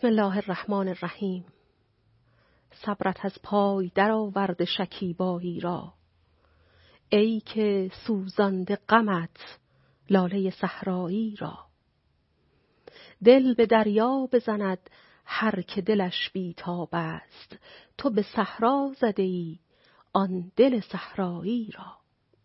بسم الله الرحمن الرحیم. صبرت از پای در آورد شکیبایی را، ای که سوزانده غمت لاله صحرایی را. دل به دریا بزند هر که دلش بی تاب است، تو به صحرا زده ای آن دل صحرایی را.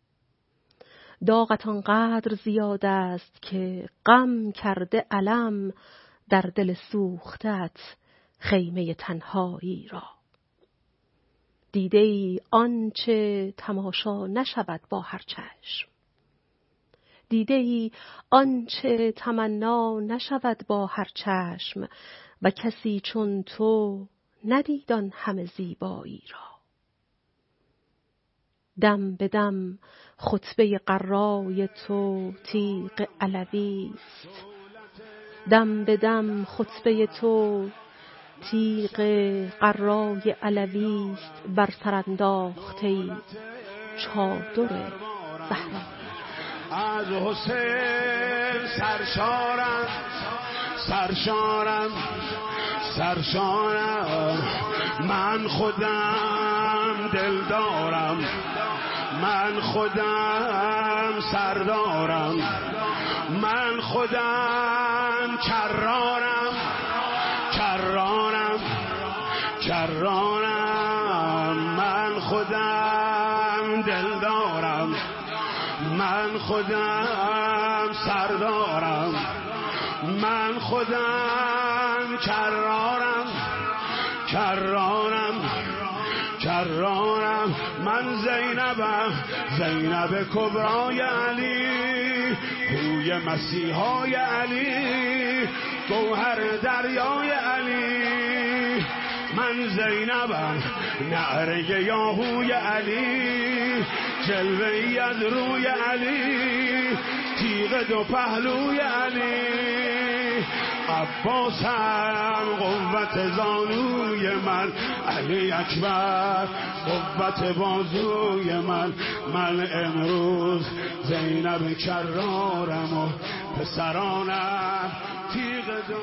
داغت آنقدر زیاد است که غم کرده علم در دل سوختت خیمه تنهایی را. دیده ای آنچه تماشا نشود با هر چشم، دیده ای آنچه تمنا نشود با هر چشم، و کسی چون تو ندید آن همه زیبایی را. دم به دم خطبه قرای تو تیغ علوی است، دم به دم خطبه تو تیغ قرای علوی است، بر سر انداخته چادر زهرایی. از حسین سرشارم سرشارم سرشارم، من خودم دلدارم، من خودم سردارم، من خودم کرارم کرارم کرارم، من خودم دلدارم، من خودم سردارم، من خودم کرارم کرارم کرارم. من زینبم، زینب کبرای علی، روی مسیحای علی، گوهر دریای علی. من زینبم، نعره یاهوی علی، جلوه‌ای از روی علی، تیغ دو پهلوی علی. عباسم قوت زانوی من، علی اکبر قوت بازوی من. من امروز زینب کرارم و پسرانم تیغ دو.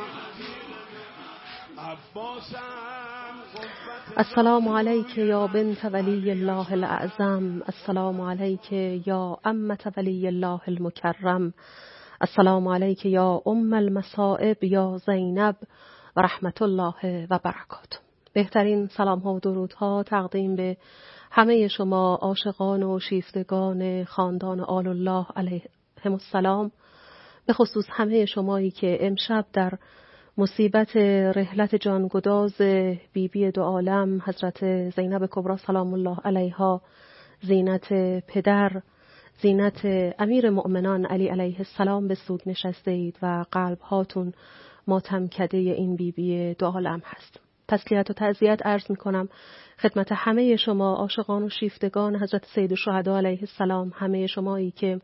السلام علیک یا بنت ولی الله الاعظم، السلام علیک یا عمة ولی الله المکرم، السلام علیک یا ام المصائب یا زینب و رحمت الله و برکاته. بهترین سلام ها و درودها تقدیم به همه شما عاشقان و شیفتگان خاندان آل الله علیهم السلام، به خصوص همه شمایی که امشب در مصیبت رحلت جانگداز بیبی دو عالم حضرت زینب کبری سلام الله علیها، زینت پدر، زینت امیر مؤمنان علی علیه السلام به سوگ نشسته اید و قلب هاتون ماتمکده این بیبی دو عالم هست. تسلیت و تعزیت عرض می کنم خدمت همه شما عاشقان و شیفتگان حضرت سید الشهدا علیه السلام، همه شمایی که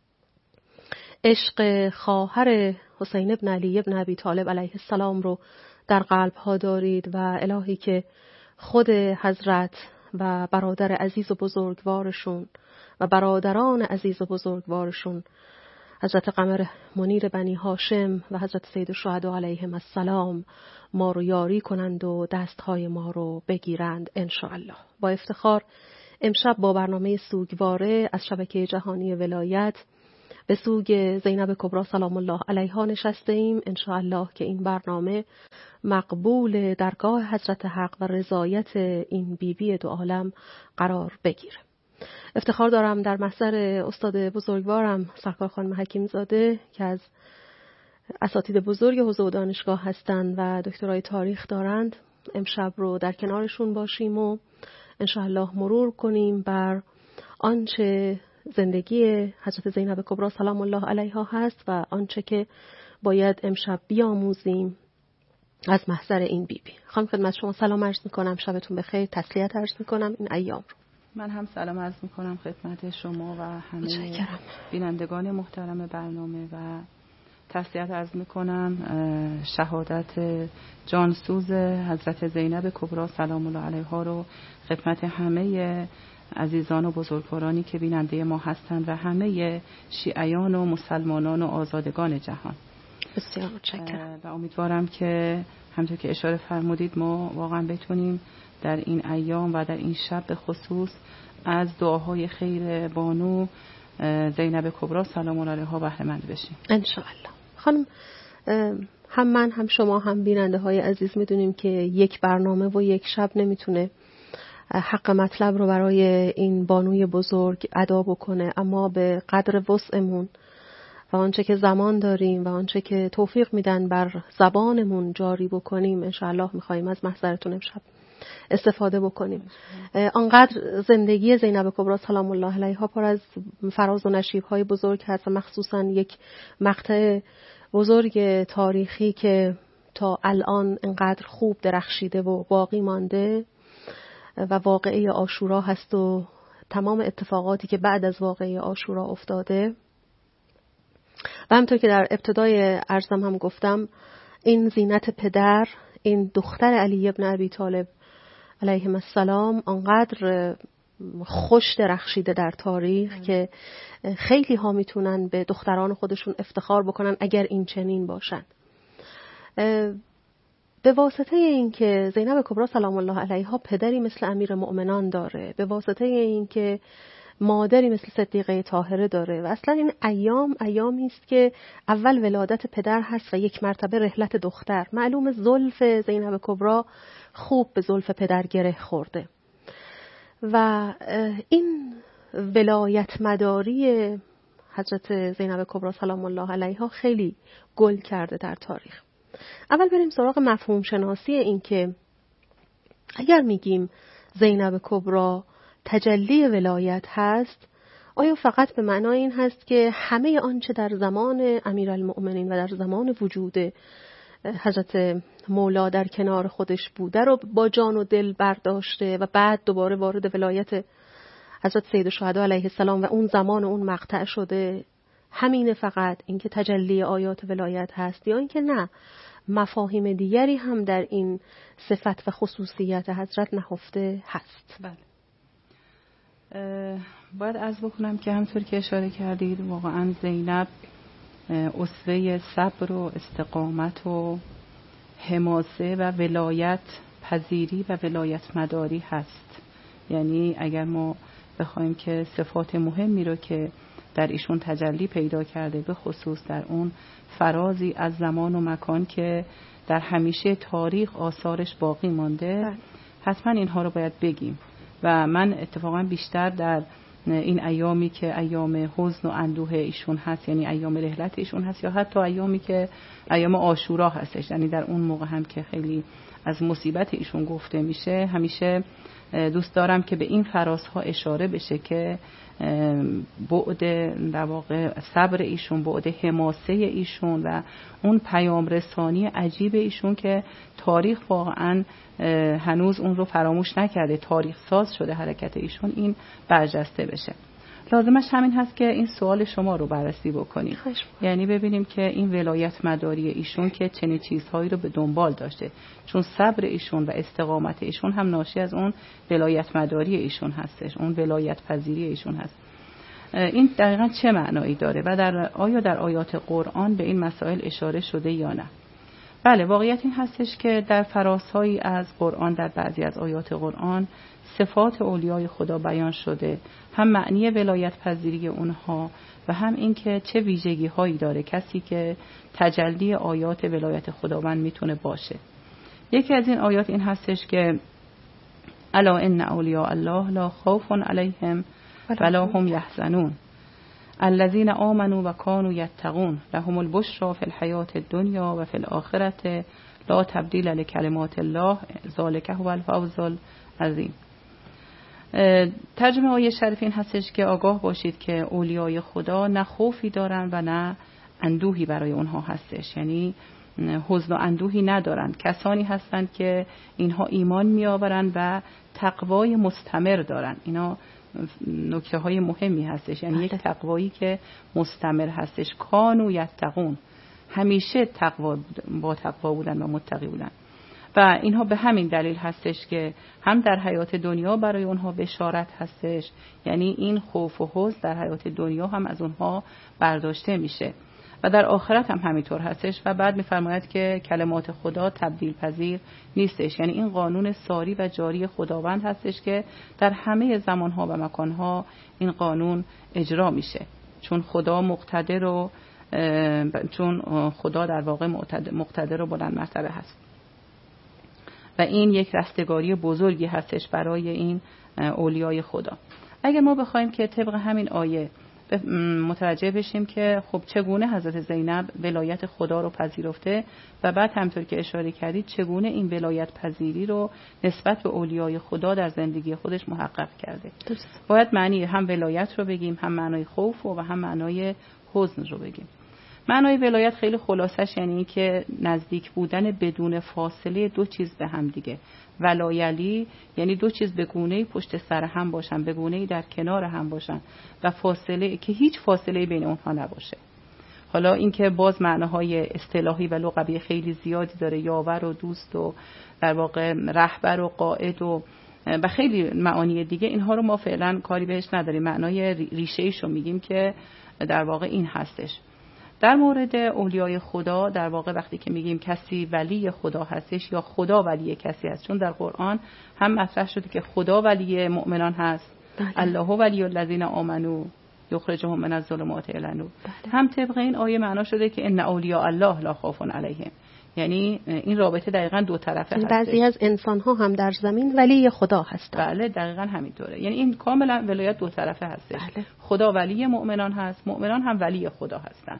عشق خواهر حسین ابن علی ابن ابی طالب علیه السلام رو در قلب ها دارید و الهی که خود حضرت و برادر عزیز و بزرگوارشون و برادران عزیز و بزرگوارشون حضرت قمر منیر بنی هاشم و حضرت سید الشهدا علیهم السلام ما رو یاری کنند و دستهای ما رو بگیرند انشاءالله. با افتخار امشب با برنامه سوگواره از شبکه جهانی ولایت به سوگ زینب کبری سلام الله علیها نشسته ایم. انشاءالله که این برنامه مقبول درگاه حضرت حق و رضایت این بیبی دو عالم قرار بگیره. افتخار دارم در محضر استاد بزرگوارم سرکار خانم حکیم زاده که از اساتید بزرگ حوزه و دانشگاه هستند و دکترای تاریخ دارند، امشب رو در کنارشون باشیم و انشاءالله مرور کنیم بر آنچه زندگی حضرت زینب کبری سلام الله علیها هست و آنچه که باید امشب بیاموزیم از محضر این بیبی. خانم خدمت شما سلام عرض میکنم، شبتون بخیر، تسلیت عرض میکنم این ایام رو. من هم سلام عرض میکنم خدمت شما و همه بینندگان محترم برنامه و تسلیت عرض میکنم شهادت جانسوز حضرت زینب کبری سلام الله علیها رو خدمت همه عزیزان و بزرگوارانی که بیننده ما هستند و همه شیعیان و مسلمانان و آزادگان جهان. بسیار متشکرم. و امیدوارم که همونطور که اشاره فرمودید ما واقعا بتونیم در این ایام و در این شب به خصوص از دعاهای خیر بانو زینب کبری سلام الله علیها بهره مند بشیم ان شاء الله. خانم، هم من هم شما هم بیننده های عزیز میدونیم که یک برنامه و یک شب نمیتونه حق مطلب رو برای این بانوی بزرگ ادا بکنه، اما به قدر وسعمون و آنچه که زمان داریم و آنچه که توفیق میدن بر زبانمون جاری بکنیم انشاءالله میخواییم از محضرتون امشب استفاده بکنیم. آنقدر زندگی زینب کبری سلام الله علیها پر از فراز و نشیب‌های بزرگ هست و مخصوصا یک مقطع بزرگ تاریخی که تا الان انقدر خوب درخشیده و باقی مانده و واقعه عاشورا هست و تمام اتفاقاتی که بعد از واقعه عاشورا افتاده. و همطور که در ابتدای عرضم هم گفتم، این زینت پدر، این دختر علی ابن ابی طالب علیه السلام آنقدر خوش درخشیده در تاریخ که خیلی ها میتونن به دختران خودشون افتخار بکنن اگر این چنین باشن. به واسطه این که زینب کبری سلام الله علیها پدری مثل امیر مؤمنان داره، به واسطه این که مادری مثل صدیقه طاهره داره و اصلا این ایامی است که اول ولادت پدر هست و یک مرتبه رحلت دختر. معلوم زلف زینب کبری خوب به زلف پدر گره خورده و این ولایت مداری حضرت زینب کبری سلام الله علیها خیلی گل کرده در تاریخ. اول بریم سراغ مفهوم شناسی این که اگر میگیم زینب کبری تجلی ولایت هست، آیا فقط به معنای این هست که همه آنچه در زمان امیرالمؤمنین و در زمان وجود حضرت مولا در کنار خودش بوده رو با جان و دل برداشته و بعد دوباره وارد ولایت حضرت سید الشهدا علیه السلام و اون زمان و اون مقطع شده؟ همین فقط اینکه تجلی آیات ولایت هست، یا اینکه نه مفاهیم دیگری هم در این صفت و خصوصیت حضرت نهفته هست؟ بله. باید عرض بکنم که همطور که اشاره کردید واقعا زینب اسوه صبر و استقامت و حماسه و ولایت پذیری و ولایت مداری هست. یعنی اگر ما بخوایم که صفات مهمی رو که در ایشون تجلی پیدا کرده، به خصوص در اون فرازی از زمان و مکان که در همیشه تاریخ آثارش باقی مانده، حتما اینها رو باید بگیم. و من اتفاقا بیشتر در این ایامی که ایام حزن و اندوه ایشون هست، یعنی ایام رحلت ایشون هست، یا حتی ایامی که ایام عاشورا هستش، یعنی در اون موقع هم که خیلی از مصیبت ایشون گفته میشه، همیشه دوست دارم که به این فرازها اشاره بشه که بعد در واقع صبر ایشون، بعد حماسه ایشون و اون پیام رسانی عجیب ایشون که تاریخ واقعا هنوز اون رو فراموش نکرده، تاریخ ساز شده حرکت ایشون، این برجسته بشه. لازمش همین هست که این سوال شما رو بررسی بکنیم، یعنی ببینیم که این ولایت مداری ایشون که چنین چیزهایی رو به دنبال داشته، چون صبر ایشون و استقامت ایشون هم ناشی از اون ولایت مداری ایشون هستش، اون ولایت پذیری ایشون هست. این دقیقاً چه معنایی داره و آیا در آیات قرآن به این مسائل اشاره شده یا نه؟ بله، واقعیت این هستش که در فرازهایی از قرآن، در بعضی از آیات قرآن صفات اولیای خدا بیان شده، هم معنی ولایت پذیری اونها و هم این که چه ویژگی هایی داره کسی که تجلی آیات ولایت خداوند میتونه باشه. یکی از این آیات این هستش که الا ان اولیاء الله لا خوف علیهم ولا هم یحزنون الذين آمنوا و كانوا يتقون لهم البشرى في الحياة الدنيا و في الآخرة لا تبدیل لکلمات الله ذلك هو الفوز العظیم. ترجمه آیه شریف این هستش که آگاه باشید که اولیای خدا نه خوفی دارن و نه اندوهی برای اونها هستش، یعنی حزن و اندوهی ندارند. کسانی هستند که اینها ایمان میآورند و تقوای مستمر دارند. اینا نکته های مهمی هستش، یعنی یک تقوایی که مستمر هستش. کانوا یتقون، همیشه با تقوا بودن و متقی بودن و اینها به همین دلیل هستش که هم در حیات دنیا برای اونها بشارت هستش، یعنی این خوف و حزن در حیات دنیا هم از اونها برداشته میشه. و در آخرت هم همینطور هستش. و بعد می‌فرماید که کلمات خدا تبدیل پذیر نیستش، یعنی این قانون ساری و جاری خداوند هستش که در همه زمانها و مکانها این قانون اجرا میشه، چون خدا مقتدر و چون خدا در واقع مقتدر و بلند مرتبه هست. و این یک رستگاری بزرگی هستش برای این اولیای خدا. اگر ما بخوایم که طبق همین آیه متوجه بشیم که خب چگونه حضرت زینب ولایت خدا رو پذیرفته و بعد همطور که اشاره کردید چگونه این ولایت پذیری رو نسبت به اولیای خدا در زندگی خودش محقق کرده، باید معنی هم ولایت رو بگیم، هم معنای خوف و هم معنای حزن رو بگیم. معنای ولایت خیلی خلاصش یعنی این که نزدیک بودن بدون فاصله دو چیز به هم دیگه. ولایلی یعنی دو چیز به گونه‌ای پشت سر هم باشن، به گونه‌ای در کنار هم باشن و فاصله که هیچ فاصله بین اونها نباشه. حالا این که باز معناهای اصطلاحی و لغوی خیلی زیادی داره، یاور و دوست و در واقع رهبر و قائد و خیلی معانی دیگه، اینها رو ما فعلا کاری بهش نداریم. معنای ریشه‌ایش رو میگیم که در واقع این هستش. در مورد اولیای خدا در واقع وقتی که میگیم کسی ولی خدا هستش یا خدا ولی کسی هست، چون در قرآن هم مطرح شده که خدا ولی مؤمنان هست، الله ولی الذین آمنو یخرجهم من الظلمات الی النور، هم طبق این آیه معنا شده که ان اولیاء الله لا خوف علیهم، یعنی این رابطه دقیقاً دو طرفه هست. بعضی از انسان ها هم در زمین ولی خدا هستند. بله دقیقاً همینطوره، یعنی این کاملا ولایت دو طرفه هستش. خدا ولی مؤمنان هست، مؤمنان هم ولی خدا هستند.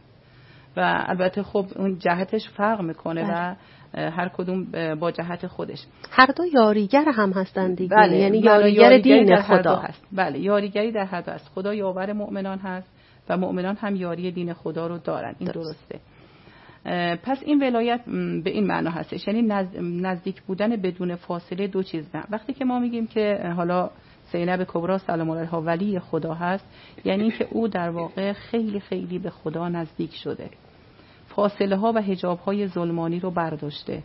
و البته خب اون جهتش فرق میکنه و هر کدوم با جهت خودش. هر دو یاریگر هم هستند دیگه. بله. یعنی یاریگر دین خدا هست. بله یاریگری در هر دو هست. خدا یاور مؤمنان هست و مؤمنان هم یاری دین خدا رو دارن. این درسته. پس این ولایت به این معنا هستش، یعنی نزدیک بودن بدون فاصله دو چیز. وقتی که ما میگیم که حالا زینب کبری سلام علیها ولی خدا هست، یعنی که او در واقع خیلی خیلی به خدا نزدیک شده، فاصله ها و حجاب های ظلمانی رو برداشته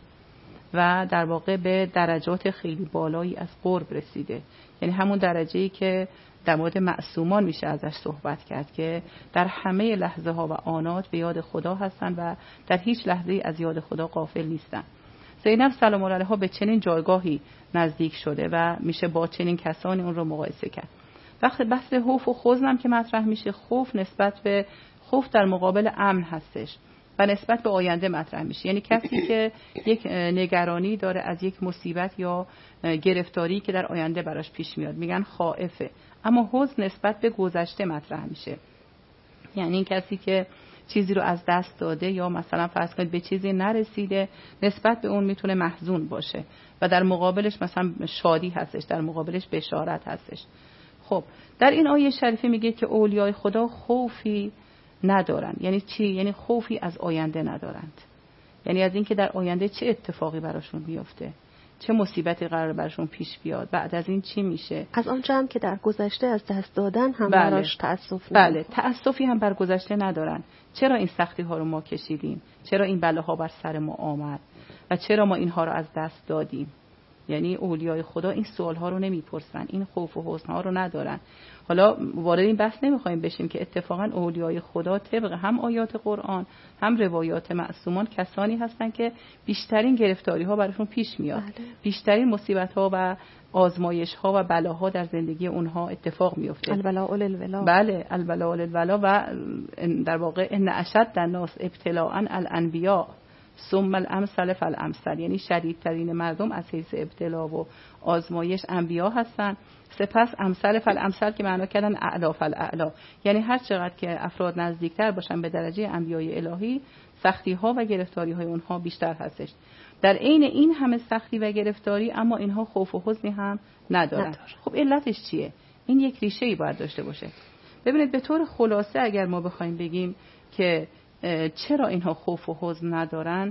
و در واقع به درجات خیلی بالایی از قرب رسیده. یعنی همون درجه‌ای که در مورد معصومان میشه ازش صحبت کرد که در همه لحظه ها و آنات به یاد خدا هستن و در هیچ لحظه‌ای از یاد خدا غافل نیستن. زینب سلام علیها به چنین جایگاهی نزدیک شده و میشه با چنین کسانی اون رو مقایسه کرد. وقتی بحث خوف و حزن هم که مطرح میشه، خوف نسبت به خوف در مقابل امن هستش و نسبت به آینده مطرح میشه، یعنی کسی که یک نگرانی داره از یک مصیبت یا گرفتاری که در آینده براش پیش میاد میگن خائفه. اما حزن نسبت به گذشته مطرح میشه، یعنی این کسی که چیزی رو از دست داده یا مثلا فرض کنید به چیزی نرسیده، نسبت به اون میتونه محزون باشه و در مقابلش مثلا شادی هستش، در مقابلش بشارت هستش. خب در این آیه شریفه میگه که اولیای خدا خوفی ندارن. یعنی چی؟ یعنی خوفی از آینده ندارند، یعنی از اینکه در آینده چه اتفاقی براشون بیفته، چه مصیبتی قرار براشون پیش بیاد، بعد از این چی میشه. از آنچه هم که در گذشته از دست دادن هم براش تأسف ندارن. بله تأسفی هم بر گذشته ندارن. چرا این سختی ها رو ما کشیدیم، چرا این بلاها بر سر ما آمد و چرا ما اینها رو از دست دادیم. یعنی اولیای خدا این سوال ها رو نمیپرسن، این خوف و حزن ها رو ندارن. حالا وارد این بحث نمیخوایم بشیم که اتفاقا اولیای خدا طبق هم آیات قرآن هم روایات معصومان کسانی هستن که بیشترین گرفتاری ها براشون پیش میاد. بیشترین مصیبت ها و آزمایش ها و بلاها در زندگی اونها اتفاق میفته. البلاء للولا. بله البلاء للولا. و در واقع ان اشد الناس ابتلاء الانبیاء ثم الامثل فالامثل، یعنی شدیدترین مردم از حیث ابتلا و آزمایش انبیا هستن، سپس امثل فالامثل که معنا کردن اعلا فالاعلا، یعنی هر چقدر که افراد نزدیکتر باشن به درجه انبیای الهی سختی ها و گرفتاری های اونها بیشتر هستش. در عین این همه سختی و گرفتاری اما اینها خوف و حزنی هم ندارن. خب علتش چیه؟ این یک ریشه‌ای باید داشته باشه. ببینید به طور خلاصه اگر ما بخوایم بگیم که چرا اینها خوف و حزن ندارن،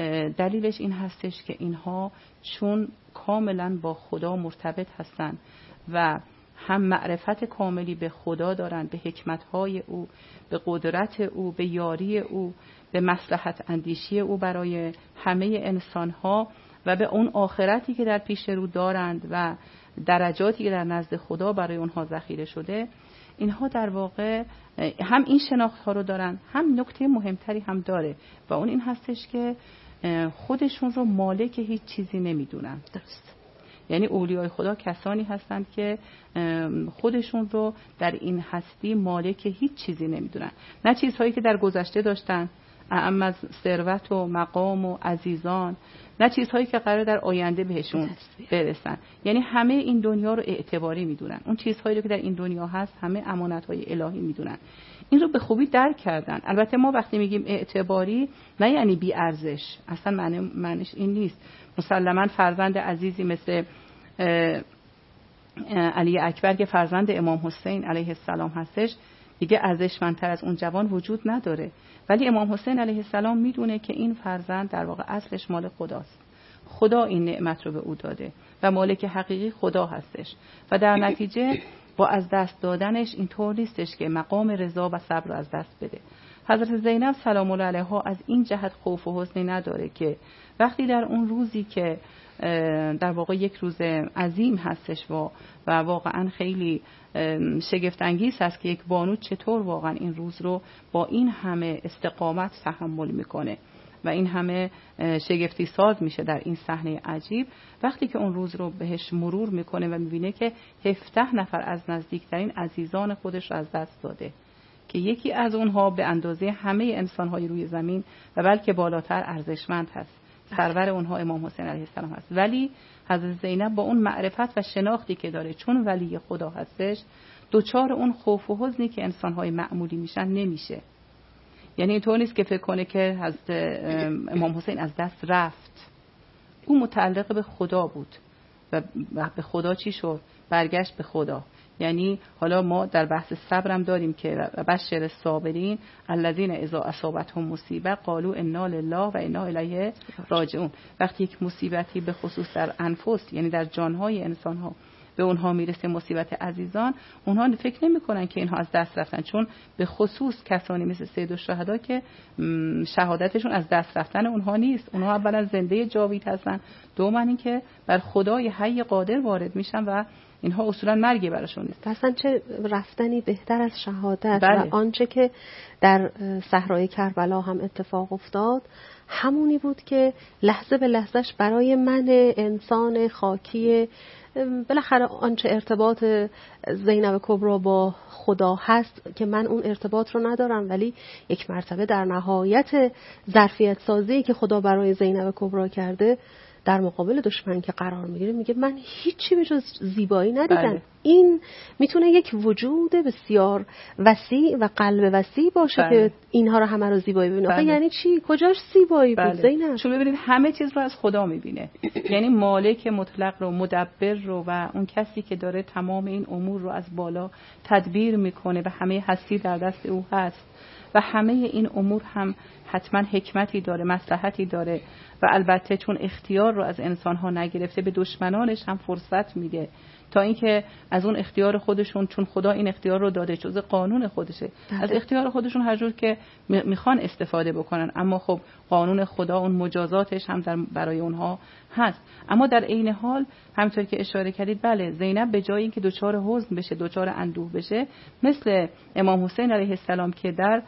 دلیلش این هستش که اینها چون کاملا با خدا مرتبط هستن و هم معرفت کاملی به خدا دارن، به حکمتهای او، به قدرت او، به یاری او، به مصلحت اندیشی او برای همه انسانها و به اون آخرتی که در پیش رو دارند و درجاتی که در نزد خدا برای اونها ذخیره شده، اینها در واقع هم این شناخت ها رو دارن، هم نکته مهمتری هم داره و اون این هستش که خودشون رو مالک هیچ چیزی نمیدونن. درست. یعنی اولیای خدا کسانی هستند که خودشون رو در این هستی مالک هیچ چیزی نمیدونن، نه چیزهایی که در گذشته داشتن اما از ثروت و مقام و عزیزان، نه چیزهایی که قرار در آینده بهشون برسن. یعنی همه این دنیا رو اعتباری میدونن، اون چیزهایی رو که در این دنیا هست همه امانت‌های الهی میدونن. این رو به خوبی درک کردن. البته ما وقتی میگیم اعتباری نه یعنی بی ارزش، اصلا معنیش این نیست. مسلماً فرزند عزیزی مثل علی اکبر که فرزند امام حسین علیه السلام هستش دیگه ارزشمندتر از اون جوان وجود نداره، ولی امام حسین علیه السلام میدونه که این فرزند در واقع اصلش مال خداست. خدا این نعمت رو به او داده و مالک حقیقی خدا هستش و در نتیجه با از دست دادنش اینطور نیستش که مقام رضا و صبر رو از دست بده. حضرت زینب سلام الله علیها از این جهت خوف و حزنی نداره که وقتی در اون روزی که در واقع یک روز عظیم هستش و واقعا خیلی شگفت انگیز هست که یک بانو چطور واقعا این روز رو با این همه استقامت تحمل میکنه و این همه شگفتی ساز میشه در این صحنه عجیب. وقتی که اون روز رو بهش مرور میکنه و میبینه که 17 نفر از نزدیکترین عزیزان خودش رو از دست داده که یکی از اونها به اندازه همه انسانهای روی زمین و بلکه بالاتر ارزشمند هست، سرور اونها امام حسین علیه السلام هست، ولی حضرت زینب با اون معرفت و شناختی که داره چون ولی خدا هستش دوچار اون خوف و حزنی که انسانهای معمولی میشن نمیشه. یعنی اینطور نیست که فکر کنه که حضرت امام حسین از دست رفت، او متعلق به خدا بود و به خدا چی شد؟ برگشت به خدا. یعنی حالا ما در بحث صبرم داریم که بشر الصابرین الذین اذا اصابتهم مصیبه قالوا انا لله و انا الیه راجعون. وقتی یک مصیبتی به خصوص در انفس یعنی در جانهای انسانها به اونها میرسه، مصیبت عزیزان، اونها فکر نمی‌کنن که اینها از دست رفتن، چون به خصوص کسانی مثل سید الشهدا که شهادتشون از دست رفتن اونها نیست، اونها اولا زنده جاوید هستن، دوما اینکه بر خدای حی قادر وارد میشن و اینها اصولا مرگی براشون نیست. اصلا چه رفتنی بهتر از شهادت. بله. و آنچه که در صحرای کربلا هم اتفاق افتاد همونی بود که لحظه به لحظهش برای من انسان خاکی بالاخره آنچه ارتباط زینب کبرا با خدا هست که من اون ارتباط رو ندارم، ولی یک مرتبه در نهایت ظرفیت سازی که خدا برای زینب کبرا کرده در مقابل دشمن که قرار میگیره میگه من هیچی به جز زیبایی ندیدم. بله. این میتونه یک وجود بسیار وسیع و قلب وسیع باشه. بله. که اینها رو همه رو زیبایی ببینه. بله. یعنی چی؟ کجاش زیبایی بود؟ بله. زینب چون ببینید همه چیز رو از خدا میبینه. یعنی مالک مطلق رو، مدبر رو و اون کسی که داره تمام این امور رو از بالا تدبیر میکنه و همه هستی در دست او هست و همه این امور هم حتما حکمتی داره، مصلحتی داره و البته چون اختیار رو از انسان‌ها نگرفته به دشمنانش هم فرصت میده تا اینکه از اون اختیار خودشون، چون خدا این اختیار رو داده جزء قانون خودشه، از اختیار خودشون هر جور که میخوان استفاده بکنن، اما خب قانون خدا اون مجازاتش هم برای اونها هست. اما در عین حال همونطور که اشاره کردید بله، زینب به جای اینکه دچار حزن بشه، دچار اندوه بشه، مثل امام حسین علیه السلام که در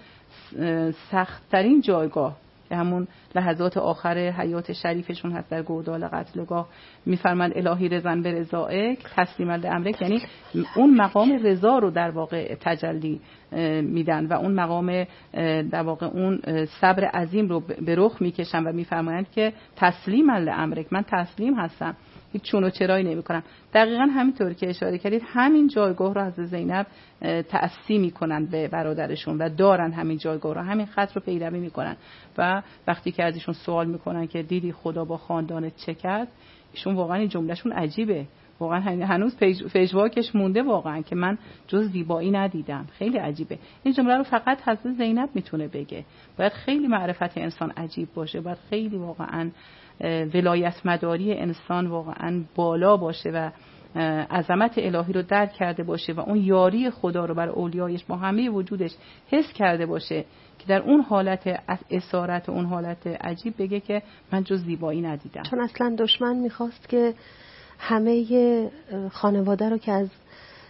سخت‌ترین جایگاه که همون لحظات آخر حیات شریفشون هست در گودال قتلگاه میفرمند الهی رضن به رضایک تسلیم لامرک، یعنی اون مقام رضا رو در واقع تجلی میدن و اون مقام در واقع اون صبر عظیم رو به رخ میکشن و میفرمایند که تسلیم لامرک، من تسلیم هستم، هیچ چون و چرایی نمی کنم. دقیقاً همینطور که اشاره کردید همین جایگاه رو از زینب تأسی میکنن به برادرشون و دارن همین جایگاه رو، همین خط رو پیروی میکنن و وقتی که ازشون سوال میکنن که دیدی خدا با خاندانت چه کرد، ایشون واقعا این جملهشون عجیبه، واقعا هنوز پیشواکش مونده واقعا که من جز زیبایی ندیدم. خیلی عجیبه. این جمله رو فقط حضرت زینب میتونه بگه. باید خیلی معرفت انسان عجیب باشه، باید خیلی واقعا ولایت مداری انسان واقعا بالا باشه و عظمت الهی رو درک کرده باشه و اون یاری خدا رو بر اولیایش با همه وجودش حس کرده باشه که در اون حالت اسارت و اون حالت عجیب بگه که من جز زیبایی ندیدم. چون اصلا دشمن میخواست که همه خانواده رو که از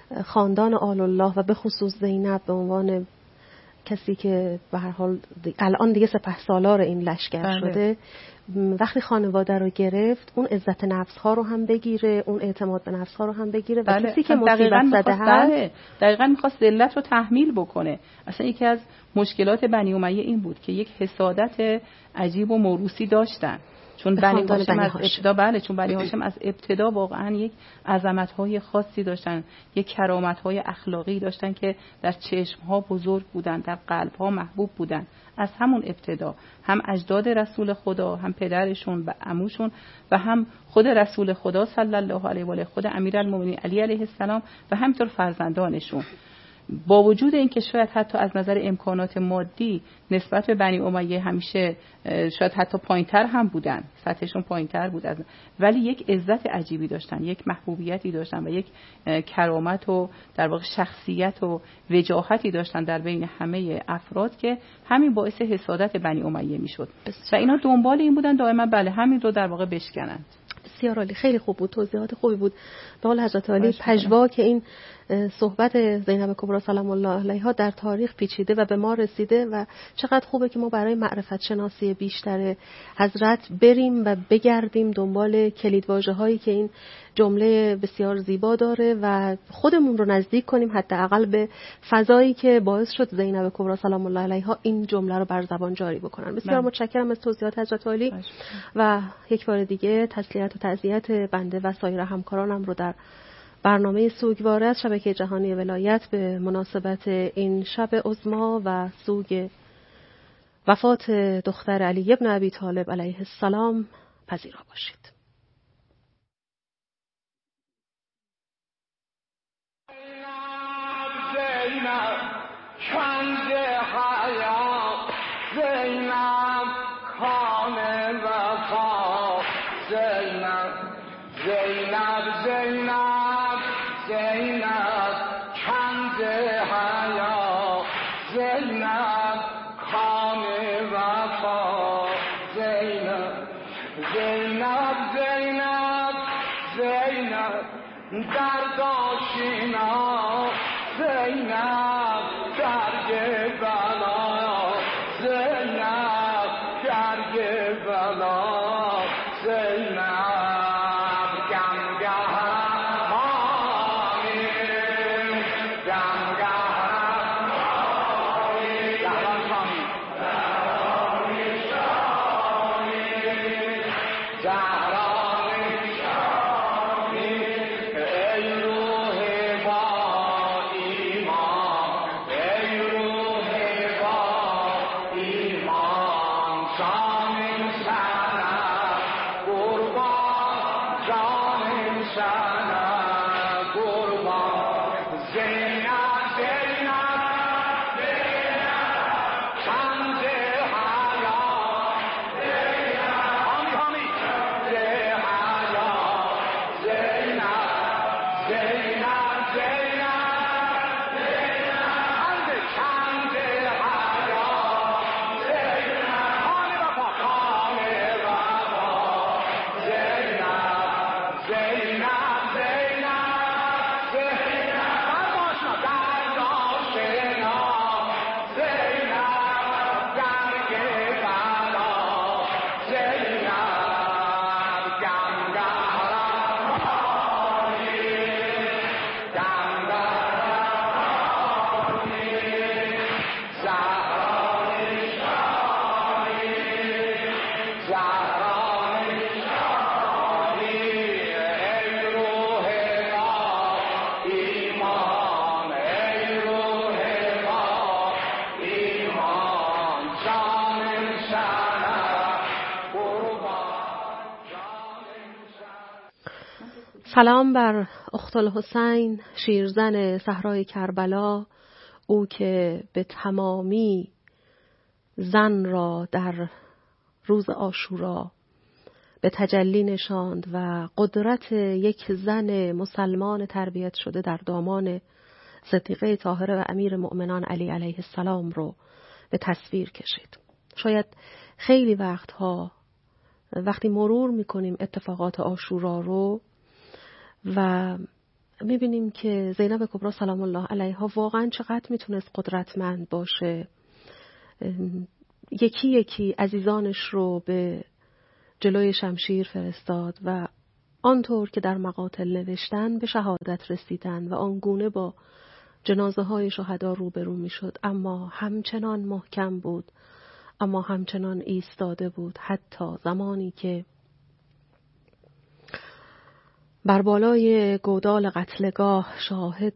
خاندان آل الله و به خصوص زینب به عنوان کسی که به هر حال الان دیگه سپهسالار این لشکر شده، وقتی خانواده رو گرفت اون عزت نفس ها رو هم بگیره، اون اعتماد به نفس ها رو هم بگیره و کسی که مصیبت زده هست دقیقاً می‌خواست ذلت رو تحمیل بکنه. اصلا یکی از مشکلات بنی امیه این بود که یک حسادت عجیب و موروثی داشتن، چون بنی هاشم از ابتدا چون بنی هاشم از ابتدا واقعا یک عظمت‌های خاصی داشتن، یک کرامت‌های اخلاقی داشتن که در چشم‌ها بزرگ بودن، در قلب‌ها محبوب بودن. از همون ابتدا هم اجداد رسول خدا، هم پدرشون و عموشون و هم خود رسول خدا صلی الله علیه و آله، خود امیرالمومنین علی علیه السلام و همینطور فرزندانشون، با وجود اینکه شاید حتی از نظر امکانات مادی نسبت به بنی امیه همیشه شاید حتی پایین‌تر هم بودن، سطحشون پایین‌تر بود، ولی یک عزت عجیبی داشتن، یک محبوبیتی داشتن و یک کرامت و در واقع شخصیت و وجاهتی داشتن در بین همه افراد که همین باعث حسادت بنی امیه میشد و اینا دنبال این بودن دائما بله همین رو در واقع بشکنند. بسیار عالی، خیلی خوب بود، توضیحات خوبی بود. به قول حضرت علی پژواک این صحبت زینب کبری سلام الله علیها در تاریخ پیچیده و به ما رسیده و چقدر خوبه که ما برای معرفت شناسی بیشتر حضرت بریم و بگردیم دنبال کلیدواژه‌هایی که این جمله بسیار زیبا داره و خودمون رو نزدیک کنیم حداقل به فضایی که باعث شد زینب کبری سلام الله علیها این جمله رو بر زبان جاری بکنن. بسیار متشکرم از توضیحات حضرت علی و یک بار دیگه تسلیت و تعزیت بنده و سایر همکارانم رو در برنامه سوگواره از شبکه جهانی ولایت به مناسبت این شب عظما و سوگ وفات دختر علی ابن ابی طالب علیه السلام پذیرا باشید. سلام بر اخت الحسین، شیرزن صحرای کربلا، او که به تمامی زن را در روز عاشورا به تجلی نشاند و قدرت یک زن مسلمان تربیت شده در دامان صدیقه طاهره و امیر مؤمنان علی علیه السلام رو به تصویر کشید. شاید خیلی وقتها وقتی مرور میکنیم اتفاقات عاشورا رو و میبینیم که زینب کبری سلام الله علیها واقعا چقدر میتونست قدرتمند باشه. یکی یکی عزیزانش رو به جلوی شمشیر فرستاد و آنطور که در مقاتل نوشتن به شهادت رسیدن و آنگونه با جنازه های شهدا روبرو می شد، اما همچنان محکم بود، اما همچنان ایستاده بود، حتی زمانی که بر بالای گودال قتلگاه شاهد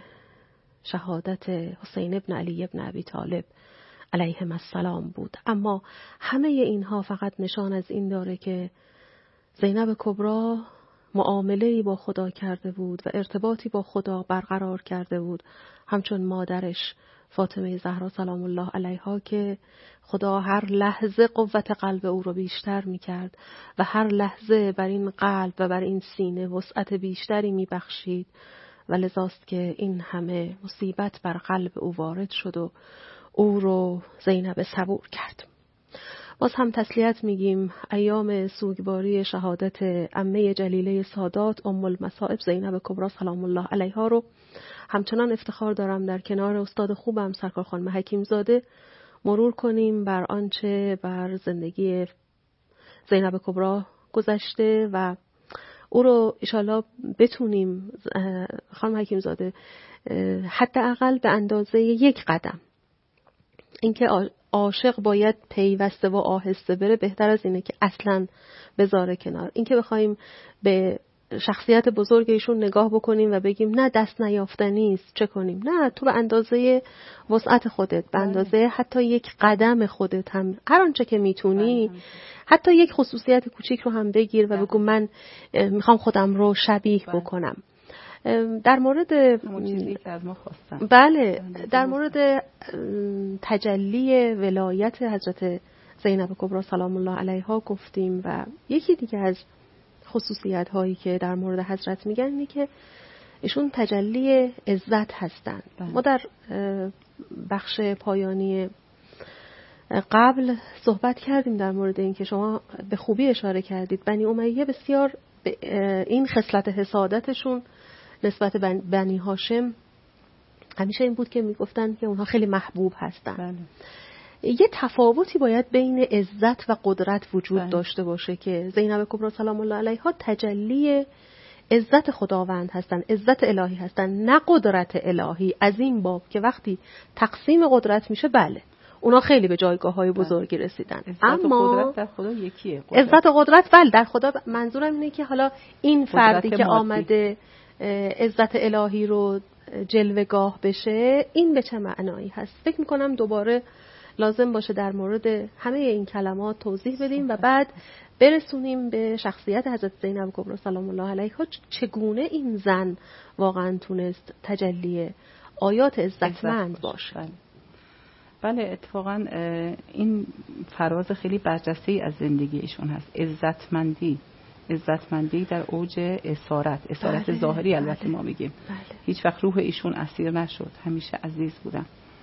شهادت حسین ابن علی ابن ابی طالب علیهم السلام بود. اما همه اینها فقط نشان از این داره که زینب کبری معامله‌ای با خدا کرده بود و ارتباطی با خدا برقرار کرده بود، همچون مادرش فاطمه زهرا سلام الله علیها که خدا هر لحظه قوت قلب او رو بیشتر می‌کرد و هر لحظه بر این قلب و بر این سینه وسعت بیشتری می‌بخشید و لذاست که این همه مصیبت بر قلب او وارد شد و او رو زینب صبور کرد. باز هم تسلیت میگیم ایام سوگواری شهادت عمه جلیله سادات ام المصائب زینب کبری سلام الله علیها رو همچنان افتخار دارم در کنار استاد خوبم سرکار خانم حکیم زاده مرور کنیم بر آنچه بر زندگی زینب کبری گذشته و او رو انشالله بتونیم خانم حکیم زاده حداقل به اندازه یک قدم، اینکه عاشق باید پیوسته و آهسته بره بهتر از اینه که اصلاً بذاره کنار. اینکه بخوایم به شخصیت بزرگ ایشون نگاه بکنیم و بگیم نه دست نیافتنی است چه کنیم، نه، تو به اندازه وسعت خودت، به اندازه حتی یک قدم خودت هم هر آنچه که میتونی، حتی یک خصوصیت کوچیک رو هم بگیر و بگو من میخوام خودم رو شبیه بکنم. در مورد چیزی که از ما خواستن. بله، در مورد تجلی ولایت حضرت زینب کبری سلام الله علیها گفتیم و یکی دیگه از خصوصیت هایی که در مورد حضرت میگن اینه که ایشون تجلی عزت هستند. ما در بخش پایانی قبل صحبت کردیم در مورد این که شما به خوبی اشاره کردید بنی امیه بسیار این خصلت حسادتشون نسبت بنی هاشم همیشه این بود که میگفتن که اونها خیلی محبوب هستن. بله. یه تفاوتی باید بین عزت و قدرت وجود داشته باشه که زینب کبری سلام الله علیها تجلی عزت خداوند هستن، عزت الهی هستن، نه قدرت الهی. از این باب که وقتی تقسیم قدرت میشه بله اونا خیلی به جایگاه‌های بزرگی رسیدن، اما قدرت در خدا یکیه. عزت و قدرت بله در خدا. منظورم اینه که حالا این فردی که آمده عزت الهی رو جلوه‌گاه بشه این به چه معنایی هست؟ فکر میکنم دوباره لازم باشه در مورد همه این کلمات توضیح بدیم و بعد برسونیم به شخصیت حضرت زینب کبری سلام الله علیها، چگونه این زن واقعا تونست تجلی آیات عزتمند باشه. بله اتفاقا این فراز خیلی برجسته‌ای از زندگی ایشون هست. عزتمندی در اوج اسارت ظاهری البته ما میگیم. هیچ وقت روح ایشون اسیر نشد، همیشه عزیز بودن.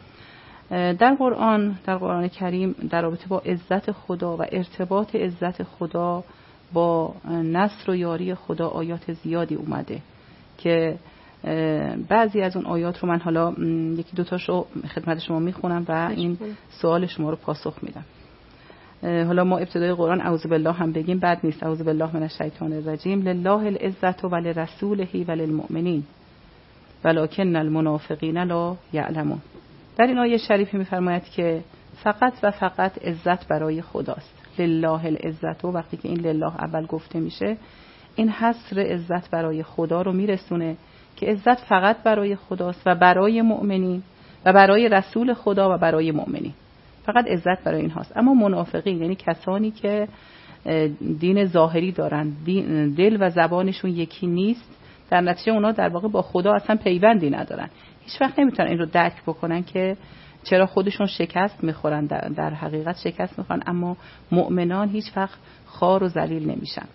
در قرآن کریم در رابطه با عزت خدا و ارتباط عزت خدا با نصر و یاری خدا آیات زیادی اومده که بعضی از اون آیات رو من حالا یکی دوتاش رو خدمت شما میخونم و این سوال شما رو پاسخ میدم. حالا ما ابتدای قرآن اعوذ بالله هم بگیم بد نیست. اعوذ بالله من الشیطان الرجیم. لله العزة ولرسوله وللمؤمنین ولکن المنافقین لا یعلمون. در این آیه شریفی میفرماید که فقط و فقط عزت برای خداست. لله العزة، وقتی که این لله اول گفته میشه این حصر عزت برای خدا رو میرسونه که عزت فقط برای خداست و برای مؤمنین و برای رسول خدا و برای مؤمنین. فقط عزت برای این هاست. اما منافقین یعنی کسانی که دین ظاهری دارن، دل و زبانشون یکی نیست، در نتیجه اونا در واقع با خدا اصلا پیوندی ندارن. هیچ وقت نمیتونن این رو درک بکنن که چرا خودشون شکست میخورن، در حقیقت شکست میخورن، اما مؤمنان هیچ وقت خوار و ذلیل نمیشن.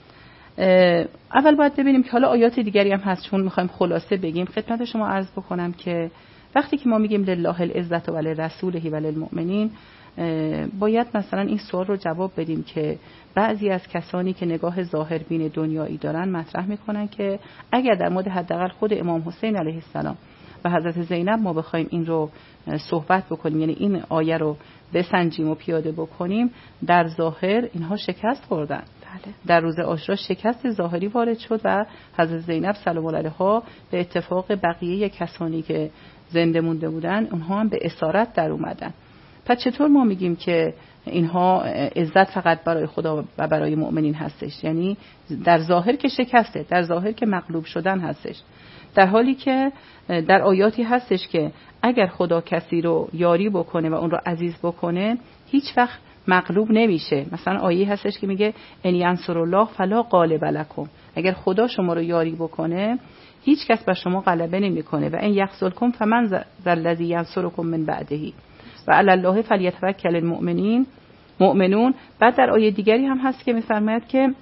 اول باید ببینیم که حالا آیات دیگری هم هست، چون میخوایم خلاصه بگیم خدمت شما عرض بکنم که وقتی که ما میگیم لله العزة ولرسوله وللمؤمنین باید مثلا این سوال رو جواب بدیم که بعضی از کسانی که نگاه ظاهربین دنیایی دارن مطرح میکنن که اگر در مورد حداقل خود امام حسین علیه السلام و حضرت زینب ما بخوایم این رو صحبت بکنیم، یعنی این آیه رو بسنجیم و پیاده بکنیم، در ظاهر اینها شکست خوردن. در روز عاشورا شکست ظاهری وارد شد و حضرت زینب سلام الله علیها به اتفاق بقیه کسانی که زنده مونده بودن اونها هم به اسارت در اومدن. پس چطور ما میگیم که اینها عزت فقط برای خدا و برای مؤمنین هستش؟ یعنی در ظاهر که شکسته، در ظاهر که مغلوب شدن هستش، در حالی که در آیاتی هستش که اگر خدا کسی رو یاری بکنه و اون رو عزیز بکنه هیچ وقت مغلوب نمیشه. مثلا آیه هستش که میگه ان ینصر الله فلا غالب لکم، اگر خدا شما رو یاری بکنه هیچ کس بر شما غلبه نمیکنه. و ان یخذلکم فمن ذا الذی ینصرکم من بعده و علی الله فلیتوکل المؤمنون. بعد در آیه دیگری هم هست که میفرماید که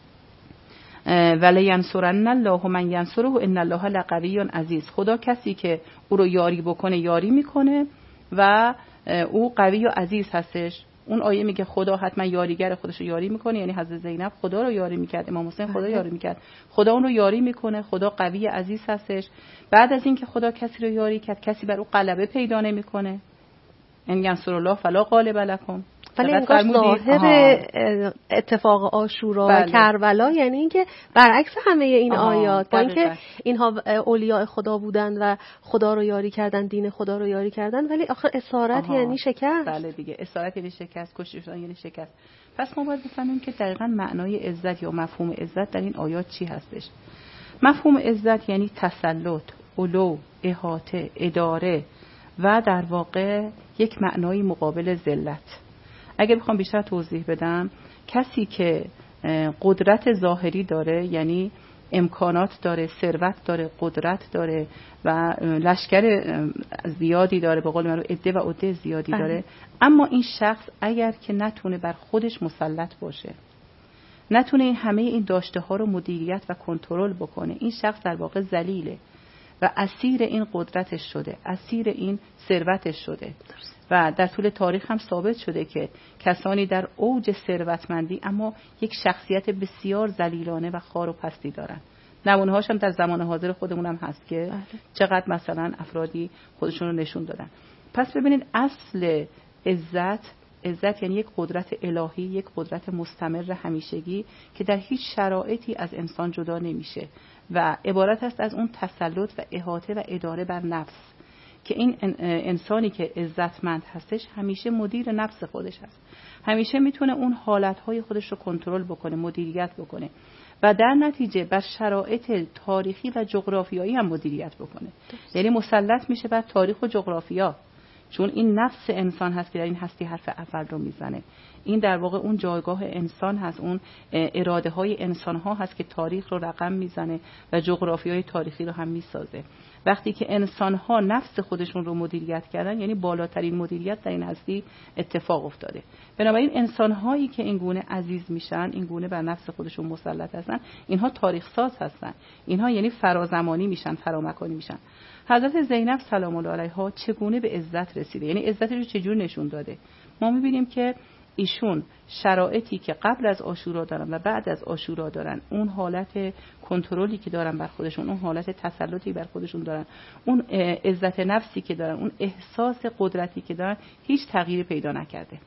ولی ینصرن الله من ینصره ان الله لقوی عزیز، خدا کسی که او رو یاری بکنه یاری میکنه و او قوی و عزیز هستش. اون آیه میگه خدا حتما یاریگر خودش رو یاری میکنه، یعنی حضرت زینب خدا رو یاری میکرد، امام حسین خدا یاری میکرد، خدا اون رو یاری میکنه، خدا قوی عزیز هستش. بعد از این که خدا کسی رو یاری کرد کسی بر او غلبه پیدا نمیکنه. ان ینصر الله فلا غالب لکم. ولی انگار ظاهر اتفاق عاشورا و کربلا یعنی اینکه برعکس همه این آیات، با اینکه اینها اولیاء خدا بودن و خدا رو یاری کردن، دین خدا رو یاری کردن، ولی آخر اسارت یعنی شکست. بله دیگه، اسارت یعنی شکست، کشته شدن یعنی شکست. پس ما باید بفهمیم که دقیقاً معنای عزت یا مفهوم عزت در این آیات چی هستش. مفهوم عزت یعنی تسلط، علو، احاطه، اداره و در واقع یک معنای مقابل ذلت. اگه بخوام بیشتر توضیح بدم، کسی که قدرت ظاهری داره، یعنی امکانات داره، ثروت داره، قدرت داره و لشکر زیادی داره، به قول من عده و عده زیادی داره، اما این شخص اگر که نتونه بر خودش مسلط باشه، نتونه همه این داشته ها رو مدیریت و کنترل بکنه، این شخص در واقع ذلیله و اسیر این قدرتش شده، اسیر این ثروتش شده. و در طول تاریخ هم ثابت شده که کسانی در اوج ثروتمندی اما یک شخصیت بسیار ذلیلانه و خار و پستی دارن. نمونه‌هاش هم در زمان حاضر خودمون هم هست که چقدر مثلا افرادی خودشون رو نشون دادن. پس ببینید اصل عزت یعنی یک قدرت الهی، یک قدرت مستمر همیشگی که در هیچ شرایطی از انسان جدا نمیشه و عبارت است از اون تسلط و احاطه و اداره بر نفس، که این انسانی که عزتمند هستش همیشه مدیر نفس خودش هست، همیشه میتونه اون حالتهای خودش رو کنترل بکنه، مدیریت بکنه و در نتیجه بر شرایط تاریخی و جغرافیایی هم مدیریت بکنه. یعنی مسلط میشه بر تاریخ و جغرافیا، چون این نفس انسان هست که در این هستی حرف اول رو میزنه. این در واقع اون جایگاه انسان هست، اون اراده های انسان ها هست که تاریخ رو رقم میزنه و جغرافیای تاریخی رو هم میسازه. وقتی که انسان ها نفس خودشون رو مدیریت کردن، یعنی بالاترین مدیریت در این هستی اتفاق افتاده. بنابراین انسان هایی که این گونه عزیز میشن، این گونه بر نفس خودشون مسلط هستن، اینها تاریخ ساز هستن، اینها یعنی فرازمانی میشن، فرامکانی میشن. حضرت زینب سلام الله علیها چگونه به عزت رسیده، یعنی عزتش رو چجور نشون داده؟ ما میبینیم که ایشون شرایطی که قبل از عاشورا دارن و بعد از عاشورا دارن، اون حالت کنترلی که دارن بر خودشون، اون حالت تسلطی بر خودشون دارن، اون عزت نفسی که دارن، اون احساس قدرتی که دارن، هیچ تغییری پیدا نکرده.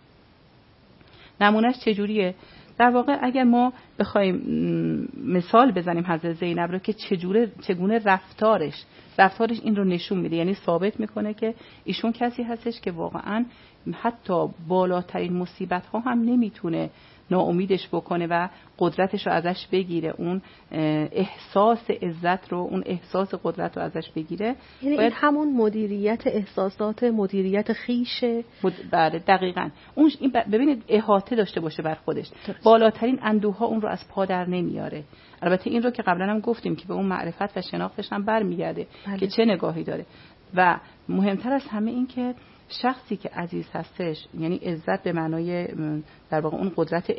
نمونهش چجوریه؟ در واقع اگر ما بخوایم مثال بزنیم حضرت زینب رو که چگونه رفتارش این رو نشون میده، یعنی ثابت میکنه که ایشون کسی هستش که واقعا حتی بالاترین مصیبت ها هم نمیتونه ناامیدش بکنه و قدرتش رو ازش بگیره، اون احساس عزت رو، اون احساس قدرت رو ازش بگیره. یعنی این همون مدیریت احساسات، مدیریت خیشه. بله دقیقاً. اون ببینید احاطه داشته باشه بر خودش، بالاترین اندوه ها اون رو از پا در نمیاره. البته این رو که قبلا هم گفتیم که به اون معرفت و شناختش هم برمیگرده که چه نگاهی داره. و مهمتر از همه این که شخصی که عزیز هستش، یعنی عزت به معنای در واقع اون قدرت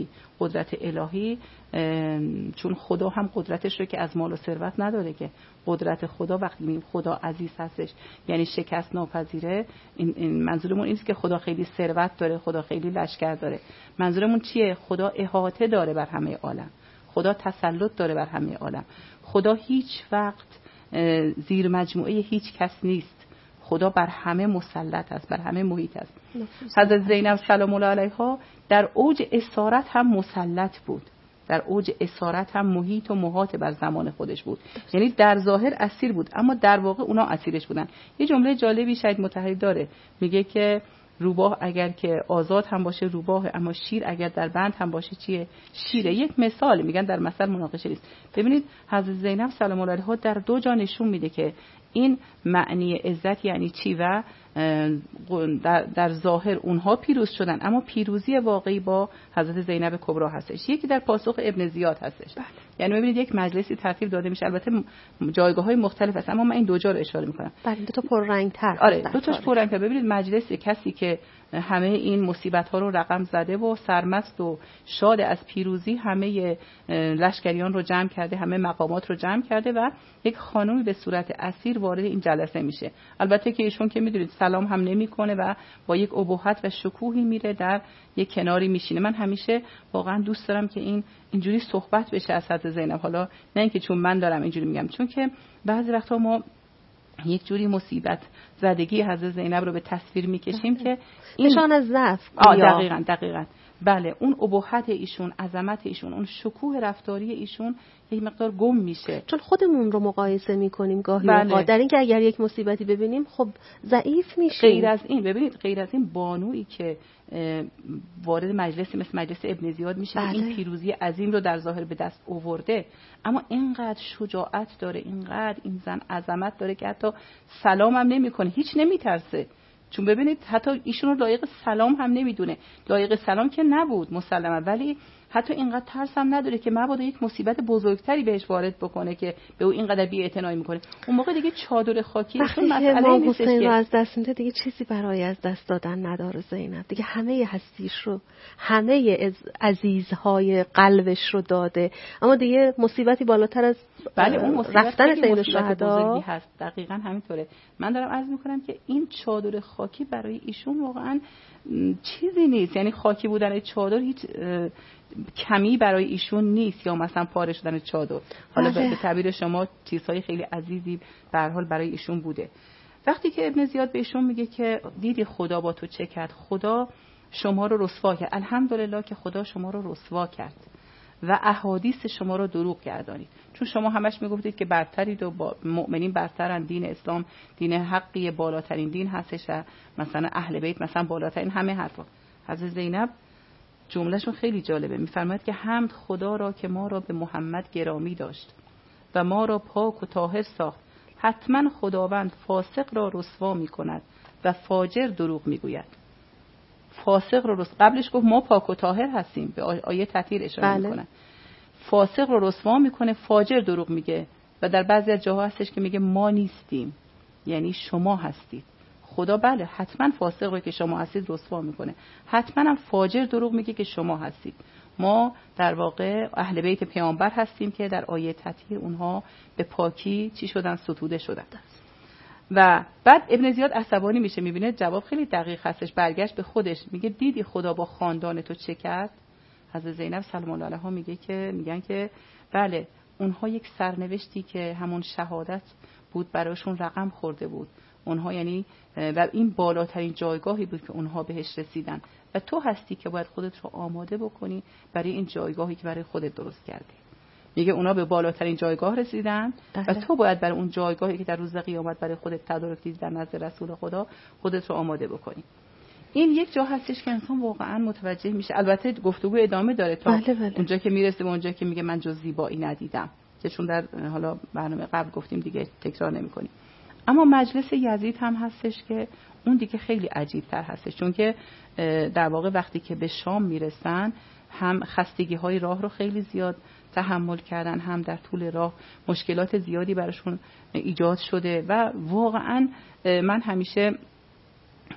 الهی، چون خدا هم قدرتش رو که از مال و ثروت نداره، که قدرت خدا وقتی میگیم خدا عزیز هستش یعنی شکست ناپذیره. این منظورمون نیست که خدا خیلی ثروت داره، خدا خیلی لشکر داره. منظورمون چیه؟ خدا احاطه داره بر همه عالم، خدا تسلط داره بر همه عالم، خدا هیچ وقت زیر مجموعه هیچ کس نیست، خدا بر همه مسلط است، بر همه محیط است. حضرت زینب سلام الله علیها در اوج اسارت هم مسلط بود، در اوج اسارت هم محیط و محاط بر زمان خودش بود، یعنی در ظاهر اسیر بود اما در واقع اونا اسیرش بودن. یه جمله جالبی شاید متحری داره، میگه که روباه اگر که آزاد هم باشه روباه، اما شیر اگر در بند هم باشه چیه؟ شیره. یک مثال میگن در مثل مناقشه نیست. ببینید حضرت زینب سلام الله علیها در دو جا نشون میده که این معنی عزت یعنی چی و در ظاهر اونها پیروز شدن اما پیروزی واقعی با حضرت زینب کبرا هستش. یکی در پاسخ ابن زیاد هستش. یعنی ببینید یک مجلسی ترتیب داده میشه، البته جایگاه‌های مختلف هست اما من این دو جا رو اشاره میکنم. بله دو تا پررنگ‌تر. آره دو تاش پررنگ‌تر. ببینید مجلس کسی که همه این مصیبت‌ها رو رقم زده و سرمست و شاد از پیروزی همه لشکریان رو جمع کرده، همه مقامات رو جمع کرده و یک خانومی به صورت اسیر وارد این جلسه میشه. البته که ایشون که میدونید سلام هم نمیکنه و با یک ابهت و شکوهی میره در یک کناری میشینه. من همیشه واقعا دوست دارم که اینجوری صحبت بشه از حضرت زینب، حالا نه اینکه چون من دارم اینجوری میگم، چون که بعضی وقتا ما یک جوری مصیبت زدگی حضرت زینب رو به تصویر میکشیم که نشان از ضعف. دقیقاً بله، اون ابهت ایشون، عظمت ایشون، اون شکوه رفتاری ایشون یک مقدار گم میشه، چون خودمون رو مقایسه میکنیم گاهی اوقات در اینکه اگر یک مصیبتی ببینیم خب ضعیف میشیم. غیر از این ببینید، غیر از این بانویی که وارد مجلسی مثل مجلس ابن زیاد میشه، این پیروزی عظیم رو در ظاهر به دست آورده اما اینقدر شجاعت داره، اینقدر این زن عظمت داره که حتی سلام هم نمیکنه، هیچ نمیترسه. چون ببینید حتی ایشون رو لایق سلام هم نمیدونه، لایق سلام که نبود مسلما، ولی حتی اینقدر ترس هم نداره که مبادا یک مصیبت بزرگتری بهش وارد بکنه که به او اینقدر بی‌اعتنایی میکنه. اون موقع دیگه چادر خاکی اصلا مسئله نیست که از دست میده، دیگه چیزی برای از دست دادن نداره زینب، دیگه همه هستیش رو، همه عزیزهای قلبش رو داده، اما دیگه مصیبتی بالاتر از اون رفتن سید الشهدا هست. دقیقاً همینطوره. من دارم عرض میکنم که این چادر خاکی برای ایشون واقعاً چیزی نیست، یعنی خاکی بودن چادر هیچ کمی برای ایشون نیست، یا مثلا پاره شدن چادر. حالا به تعبیر شما چیزهای خیلی عزیزی به هر حال برای ایشون بوده. وقتی که ابن زیاد به ایشون میگه که دیدی خدا با تو چه کرد، خدا شما رو رسوا کرد، الحمدلله که خدا شما رو رسوا کرد و احادیث شما رو دروغ گردانید، چون شما همش میگفتید که برترید و با مؤمنین برترن، دین اسلام دین حقی، بالاترین دین هستش، مثلا اهل بیت مثلا بالاترین، همه حرفا. حضرت زینب جملهشون خیلی جالبه، میفرماید که حمد خدا را که ما را به محمد گرامی داشت و ما را پاک و طاهر ساخت. حتما خداوند فاسق را رسوا میکند و فاجر دروغ میگوید. فاسق رو قبلش گفت ما پاک و طاهر هستیم، به آیه تطهیر اشاره میکنه. فاسق رو رسوا میکنه، فاجر دروغ میگه و در بعضی از جاها هستش که میگه ما نیستیم، یعنی شما هستید. خدا بله حتما فاسق رو که شما هستید رسوا میکنه، حتما هم فاجر دروغ میگه که شما هستید. ما در واقع اهل بیت پیامبر هستیم که در آیه تطهیر اونها به پاکی چی شدن؟ ستوده شدن. و بعد ابن زیاد عصبانی میشه، میبینه جواب خیلی دقیق هستش، برگشت به خودش میگه دیدی خدا با خاندان تو چه کرد؟ حضرت زینب سلام الله علیها میگن که بله، اونها یک سرنوشتی که همون شهادت بود براشون رقم خورده بود، اونها یعنی و این بالاترین جایگاهی بود که اونها بهش رسیدن و تو هستی که باید خودت رو آماده بکنی برای این جایگاهی که برای خودت درست کردی. میگه اونا به بالاترین جایگاه رسیدن و تو باید برای اون جایگاهی که در روز قیامت برای خودت تدارک دیدی در نزد رسول خدا خودت رو آماده بکنی. این یک جا هستش که انسان واقعا متوجه میشه. البته گفتگو ادامه داره تا اونجا که میرسه به اونجا که میگه من جز زیبایی ندیدم، که چون در حالا برنامه قبل گفتیم دیگه تکرار نمی‌کنیم. اما مجلس یزید هم هستش که اون دیگه خیلی عجیب تر هستش، چون که در واقع وقتی که به شام میرسن هم خستگی های راه رو خیلی زیاد تحمل کردن، هم در طول راه مشکلات زیادی براشون ایجاد شده و واقعا من همیشه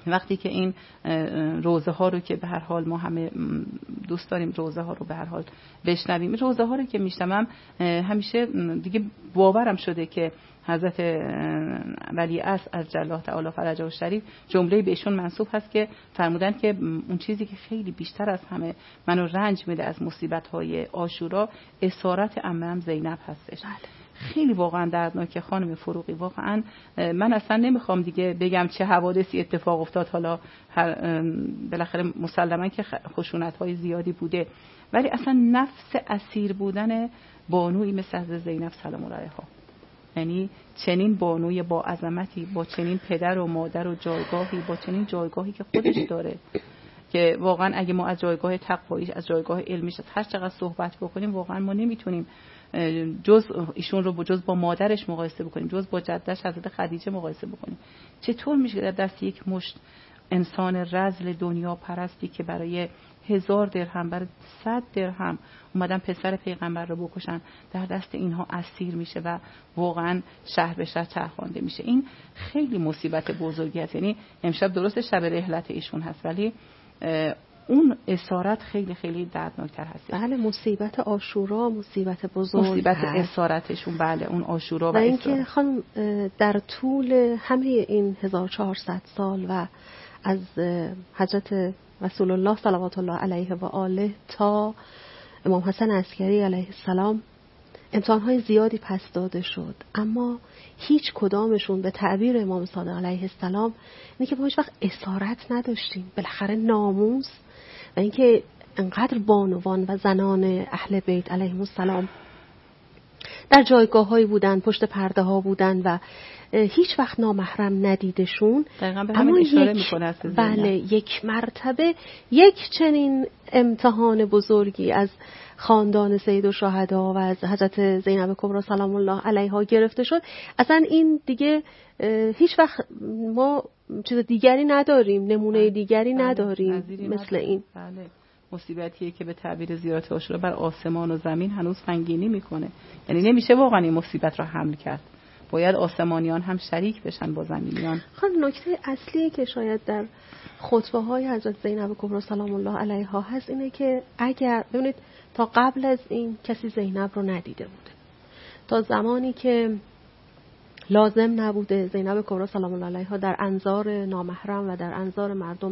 وقتی که این روزه ها رو که به هر حال ما همه دوست داریم روزه ها رو به هر حال بشنویم، روزه ها رو که میشنوم همیشه دیگه باورم شده که حضرت ولی عصر عجل الله تعالی فرجه الشریف جمله به ایشون منسوب هست که فرمودن که اون چیزی که خیلی بیشتر از همه منو رنج میده از مصیبت های عاشورا اسارت عمم زینب هستش. خیلی واقعا دردناکه خانم فروغی. واقعا من اصلا نمیخوام دیگه بگم چه حوادثی اتفاق افتاد، حالا بالاخره مسلما که خشونت‌های زیادی بوده، ولی اصلا نفس اسیر بودن بانویی مثل حضرت زینب سلام الله علیها، یعنی چنین بانوی با عظمتی، با چنین پدر و مادر و جایگاهی، با چنین جایگاهی که خودش داره، که واقعا اگه ما از جایگاه تقواییش، از جایگاه علمیش، از هر چقدر صحبت بکنیم، واقعا ما نمیتونیم جز ایشون رو جز با مادرش مقایسه بکنیم، جز با جدش حضرت خدیجه مقایسه بکنیم. چطور میشه در دست یک مشت انسان رذل دنیا پرستی که برای 1000 درهم، برای 100 درهم اومدن پسر پیغمبر رو بکشن، در دست اینها اسیر میشه و واقعا شهر به شهر چرخانده میشه؟ این خیلی مصیبت بزرگی است. یعنی امشب درست شب رحلت ایشون هست، ولی اون اسارت خیلی خیلی دردناکتر هست. بله، مصیبت عاشورا مصیبت بزرگ، مصیبت اسارتشون. بله، اون عاشورا و اینکه خانم در طول همه این 1400 سال و از حضرت رسول الله صلوات الله علیه و آله تا امام حسن عسکری علیه السلام امتحان‌های زیادی پس داده شد، اما هیچ کدامشون به تعبیر امام صادق علیه السلام اینه که ما هیچ وقت اسارت نداشتیم. بالاخره ناموس و اینکه انقدر بانوان و زنان اهل بیت علیهم السلام در جایگاه‌هایی بودن، پشت پرده ها بودن و هیچ وقت نامحرم ندیدشون. دقیقاً به همین اشاره میکنه. بله، یک مرتبه یک چنین امتحان بزرگی از خاندان سید الشهدا و از حضرت زینب کبری سلام الله علیها گرفته شد. اصلا این دیگه هیچ وقت ما چیز دیگری نداریم، نمونه دیگری نداریم مثل این. بله، مصیبتیه که به تعبیر زیارت عاشورا بر آسمان و زمین هنوز فنگینی میکنه. یعنی نمیشه واقعا این مصیبت را حمل کرد، باید آسمانیان هم شریک بشن با زمینیان. خانم، نکته اصلی که شاید در خطبه های حضرت زینب کبری سلام الله علیها هست اینه که اگر ببینید تا قبل از این کسی زینب رو ندیده بوده، تا زمانی که لازم نبوده زینب کبری سلام الله علیها در انظار نامحرم و در انظار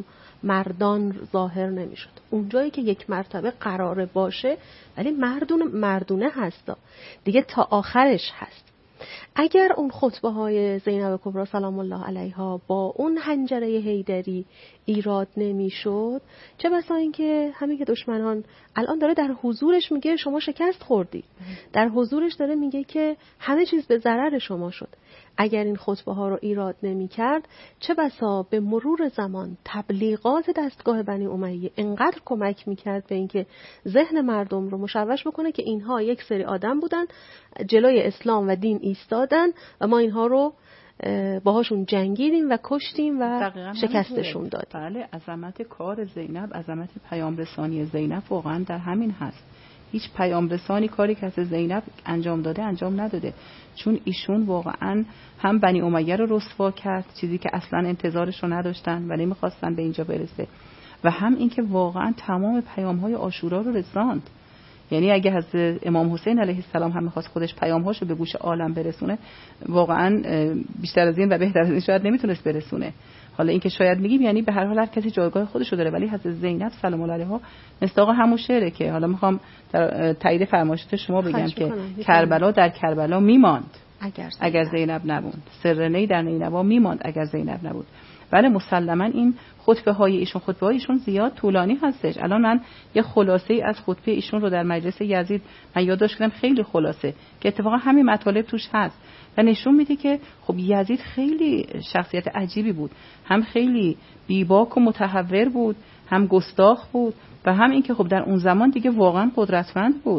مردان ظاهر نمیشد. اونجایی که یک مرتبه قراره باشه، ولی مردونه هستا دیگه، تا آخرش هست. اگر اون خطبه های زینب کبری سلام الله علیها با اون حنجره حیدری ایراد نمیشد، چه بسا این که همین که دشمنان الان داره در حضورش میگه شما شکست خوردی، در حضورش داره میگه که همه چیز به ضرر شما شد. اگر این خطبه ها رو ایراد نمی کرد، چه بسا به مرور زمان تبلیغات دستگاه بنی امیه انقدر کمک می کرد به اینکه ذهن مردم رو مشوش بکنه که اینها یک سری آدم بودن جلوی اسلام و دین ایستادن و ما اینها رو باهاشون جنگیدیم و کشتیم و شکستشون دادیم. بله، عظمت کار زینب، عظمت پیام رسانی زینب واقعا در همین هست. هیچ پیام رسانی کاری که از زینب انجام داده انجام نداده، چون ایشون واقعا هم بنی امیه رو رسوا کرد، چیزی که اصلا انتظارش رو نداشتن و نمیخواستن به اینجا برسه، و هم اینکه واقعا تمام پیام‌های عاشورا رو رساند. یعنی اگه حضرت امام حسین علیه السلام هم می‌خواست خودش پیام‌هاشو به گوش عالم برسونه، واقعا بیشتر از این و بهتر از این شاید نمیتونست برسونه. حالا این که شاید میگیم یعنی به هر حال هر کسی جایگاه خودشو داره، ولی حضرت زینب سلام الله علیها مصداق همون شعره که حالا میخوام در تایید فرمایشات شما بگم که کربلا در کربلا میماند اگر زینب نبود، سرنی در نینوا میماند اگر زینب نبود. بله، مسلما این خطبه های ایشون زیاد طولانی هستش. الان من یه خلاصه ای از خطبه ایشون رو در مجلس یزید من یادداشت کردم، خیلی خلاصه، که اتفاقا همین مطالب توش هست و نشون میده که خب یزید خیلی شخصیت عجیبی بود، هم خیلی بیباک و متحور بود، هم گستاخ بود و هم اینکه خب در اون زمان دیگه واقعا قدرتمند بود.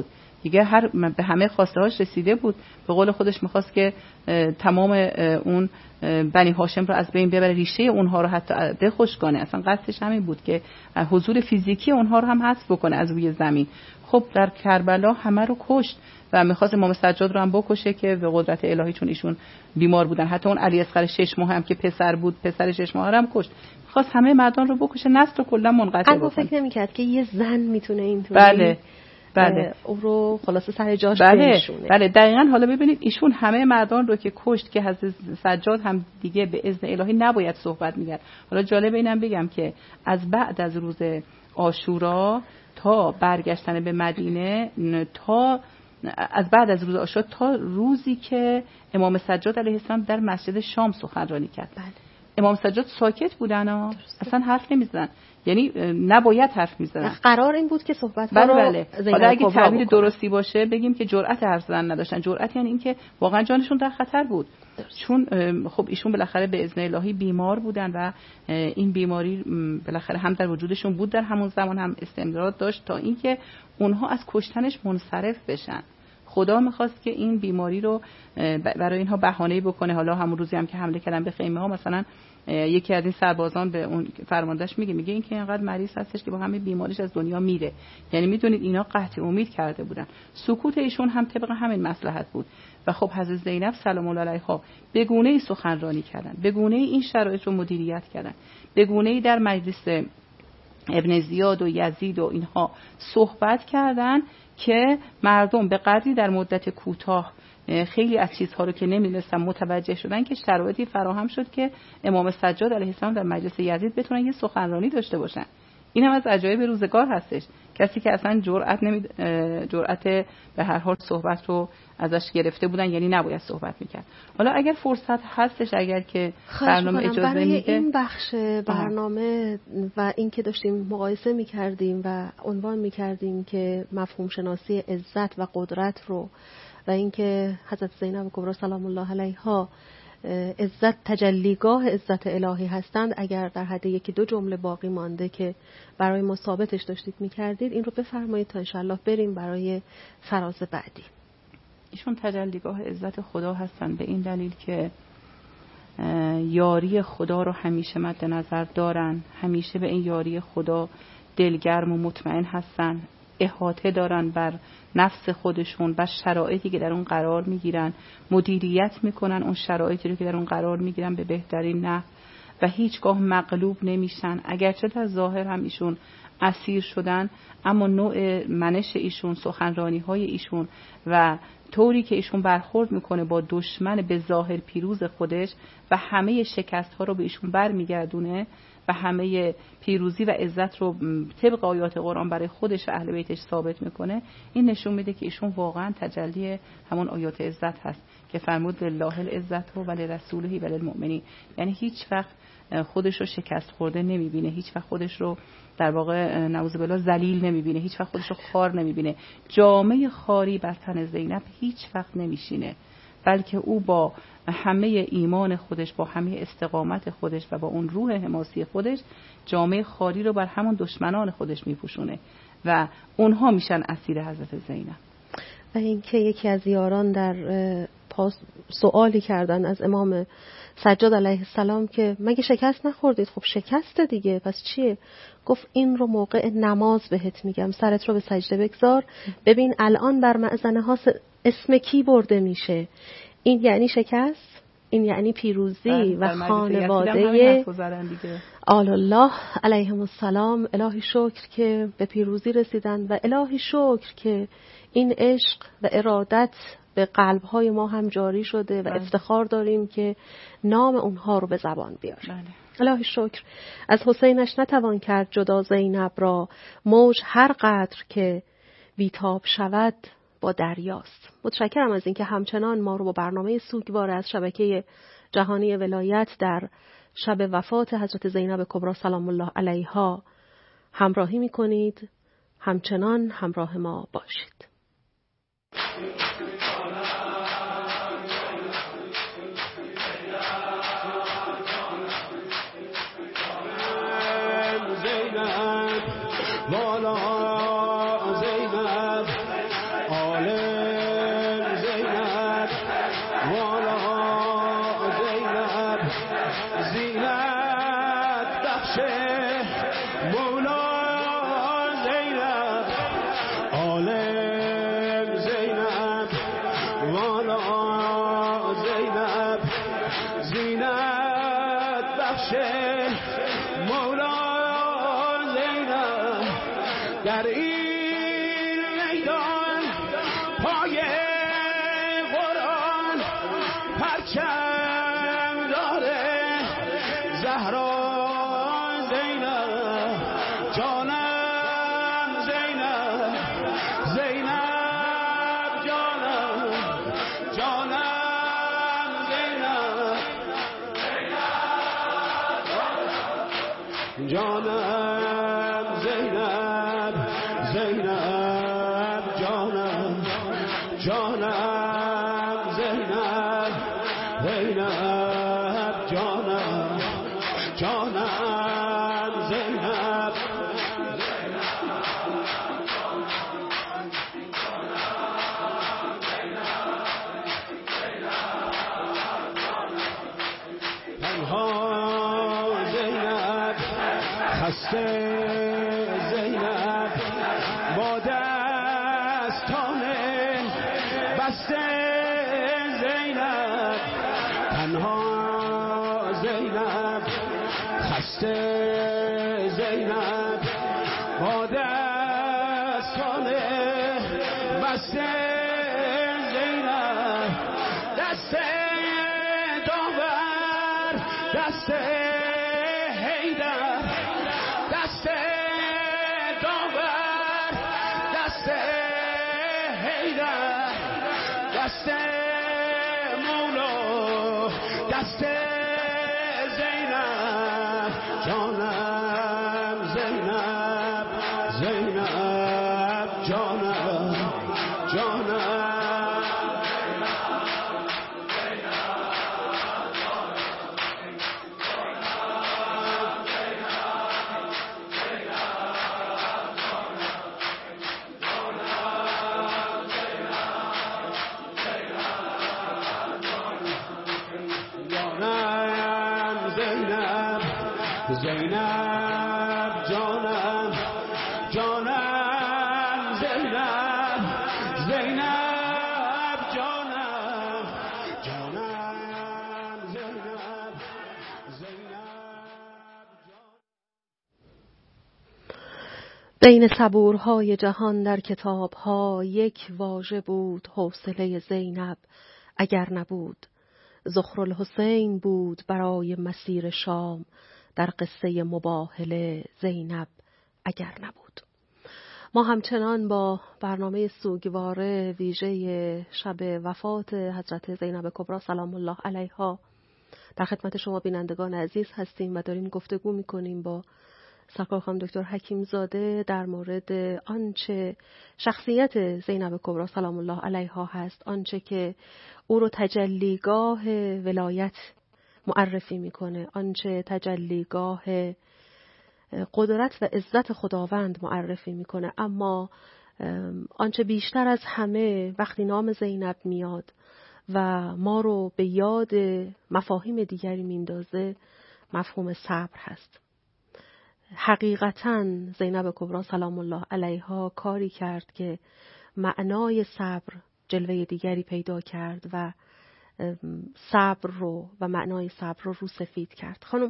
دیگه به همه خواسته هاش رسیده بود. به قول خودش میخواست که تمام اون بنی هاشم رو از بین ببره، ریشه اونها رو حتی بخشک کنه. اصلا قصدش همین بود که حضور فیزیکی اونها رو هم حذف بکنه از روی زمین. خب در کربلا همه رو کشت و میخواست امام سجاد رو هم بکشه که به قدرت الهی، چون ایشون بیمار بودن. حتی اون علی اصغر 6 ماه هم که پسر بود، پسر 6 ماه رو هم کشت. میخواست همه مردان رو بکشه، نسل رو کلا منقطع بکنه. فکر نمی‌کرد که یه زن میتونه اینطوری بله او رو خلاصه سر جاش بنشونه. بله دقیقاً. حالا ببینید ایشون همه مردان رو که کشت که حضرت سجاد هم دیگه به اذن الهی نباید صحبت می‌کرد. حالا جالب اینم بگم که از بعد از روز عاشورا تا برگشتن به مدینه، از بعد از روز عاشورا تا روزی که امام سجاد علیه السلام در مسجد شام سخنرانی کرد، امام سجاد ساکت بودن، اصلا حرف نمیزدن. یعنی نباید حرف میزدن. قرار این بود که صحبت ها رو حالا اگه تعبیر درستی باشه بگیم که جرأت حرف زدن نداشتن. جرأت یعنی این که واقعا جانشون در خطر بود. چون خب ایشون بالاخره به اذن الهی بیمار بودن و این بیماری بالاخره هم در وجودشون بود، در همون زمان هم استمرار داشت تا اینکه اونها از کشتنش منصرف بشن. خدا میخواست که این بیماری رو برای اینها بهانه‌ای بکنه. حالا همون روزی هم که حمله کردن به خیمه ها، مثلا یکی از این سربازان به اون فرماندهش میگه این که اینقدر مریض هستش که با همه بیماریش از دنیا میره. یعنی میدونید اینا قطع امید کرده بودن. سکوت ایشون هم طبق همین مصلحت بود. و خب حضرت زینب سلام الله علیها به گونه‌ای سخنرانی کردن، به گونه‌ای این شرایط رو مدیریت کردن، به گونه‌ای در مجلس ابن زیاد و یزید و اینها صحبت کردن که مردم به قدری در مدت کوتاه خیلی از چیزها رو که نمی‌دونستن متوجه شدن که شرایطی فراهم شد که امام سجاد علیه السلام در مجلس یزید بتونن یه سخنرانی داشته باشن. این هم از عجایب روزگار هستش. کسی که اصلا جرأت به هر حال صحبت رو ازش گرفته بودن، یعنی نباید صحبت میکرد. حالا اگر فرصت هستش، اگر که برنامه اجازه میده، برای این بخش برنامه و این که داشتیم مقایسه میکردیم و عنوان میکردیم که مفهوم شناسی عزت و قدرت رو و اینکه حضرت زینب کبری سلام الله علیها عزت تجلیگاه عزت الهی هستند، اگر در حد یکی دو جمله باقی مانده که برای ما ثابتش داشتید میکردید، این رو بفرمایید تا انشالله بریم برای فراز بعدی. ایشون تجلیگاه عزت خدا هستن به این دلیل که یاری خدا رو همیشه مد نظر دارن، همیشه به این یاری خدا دلگرم و مطمئن هستن، احاطه دارن بر نفس خودشون، بر شرایطی که در اون قرار میگیرن، مدیریت میکنن اون شرایطی رو که در اون قرار میگیرن به بهترین نحو و هیچگاه مغلوب نمیشن. اگرچه در ظاهر هم ایشون اسیر شدن، اما نوع منش ایشون، سخنرانی های ایشون و طوری که ایشون برخورد میکنه با دشمن به ظاهر پیروز خودش و همه شکست ها رو به ایشون برمیگردونه و همه پیروزی و عزت رو طبق آیات قرآن برای خودش و اهل بیتش ثابت میکنه. این نشون میده که ایشون واقعا تجلی همون آیات عزت هست که فرمود لله العزت و لرسوله و للمؤمنین. یعنی هیچ وقت خودش رو شکست خورده نمیبینه، هیچ وقت خودش رو در واقع نعوذ بالله ذلیل نمیبینه، هیچ وقت خودش رو خار نمیبینه. جامه خاری بر تن زینب هیچ وقت نمیشینه، بلکه او با همه ایمان خودش، با همه استقامت خودش و با اون روح حماسی خودش جامه خاری رو بر همون دشمنان خودش میپوشونه و اونها میشن اسیر حضرت زینب. و اینکه یکی از یاران در سوالی کردن از امام سجاد علیه السلام که مگه شکست نخوردید؟ خب شکست دیگه، پس چیه؟ گفت این رو موقع نماز بهت میگم، سرت رو به سجده بگذار، ببین الان بر مأذنه ها اسم کی برده میشه. این یعنی شکست، این یعنی پیروزی و خانواده آل الله علیهم السلام. الهی شکر که به پیروزی رسیدن و الهی شکر که این عشق و ارادت به قلب‌های ما هم جاری شده و افتخار داریم که نام اونها رو به زبان بیاریم. الهی شکر. از حسینش نتوان کرد جدا زینب را، موج هر قدر که بیتاب شود با دریاست. متشکرم از اینکه همچنان ما رو با برنامه سوگوار از شبکه جهانی ولایت در شب وفات حضرت زینب کبری سلام الله علیها همراهی می‌کنید. همچنان همراه ما باشید. زینب والا زینب آل بخش مولا زینب عالم زینب والا زینب زینت بخش مولا زینب در این میدان پای قرآن پرچم داره زهرا زینب جانم زینب زینب جانم جانم زینب جانم زینب زینب جانم جانم زینب زینب جانم جانم زینب تنها زینب خسته زینب با دستان بسته زینب تنها زینب خسته زینب با دستان بسته زینب دست داور دست حیدر دست داور دست حیدر دست مولا دست زینب جانم زینب زینب جانم جانم زینب جانم جانم زینب زینب جانم جانم زینب زینب بین صبورهای جهان در کتابها یک واژه بود حوصله زینب اگر نبود زخرالحسین بود برای مسیر شام در قصه مباهله زینب اگر نبود. ما همچنان با برنامه سوگوار ویژه شب وفات حضرت زینب کبری سلام الله علیها در خدمت شما بینندگان عزیز هستیم و داریم گفتگو میکنیم با سرکار خانم دکتر حکیمزاده در مورد آنچه شخصیت زینب کبری سلام الله علیها هست، آنچه که او رو تجلیگاه ولایت معرفی میکنه، آنچه تجلیگاه قدرت و عزت خداوند معرفی میکنه. اما آنچه بیشتر از همه وقتی نام زینب میاد و ما رو به یاد مفاهیم دیگری میندازه مفهوم صبر هست. حقیقتاً زینب کبری سلام الله علیها کاری کرد که معنای صبر جلوه دیگری پیدا کرد و صبر رو و معنای صبر رو سفید کرد. خانم،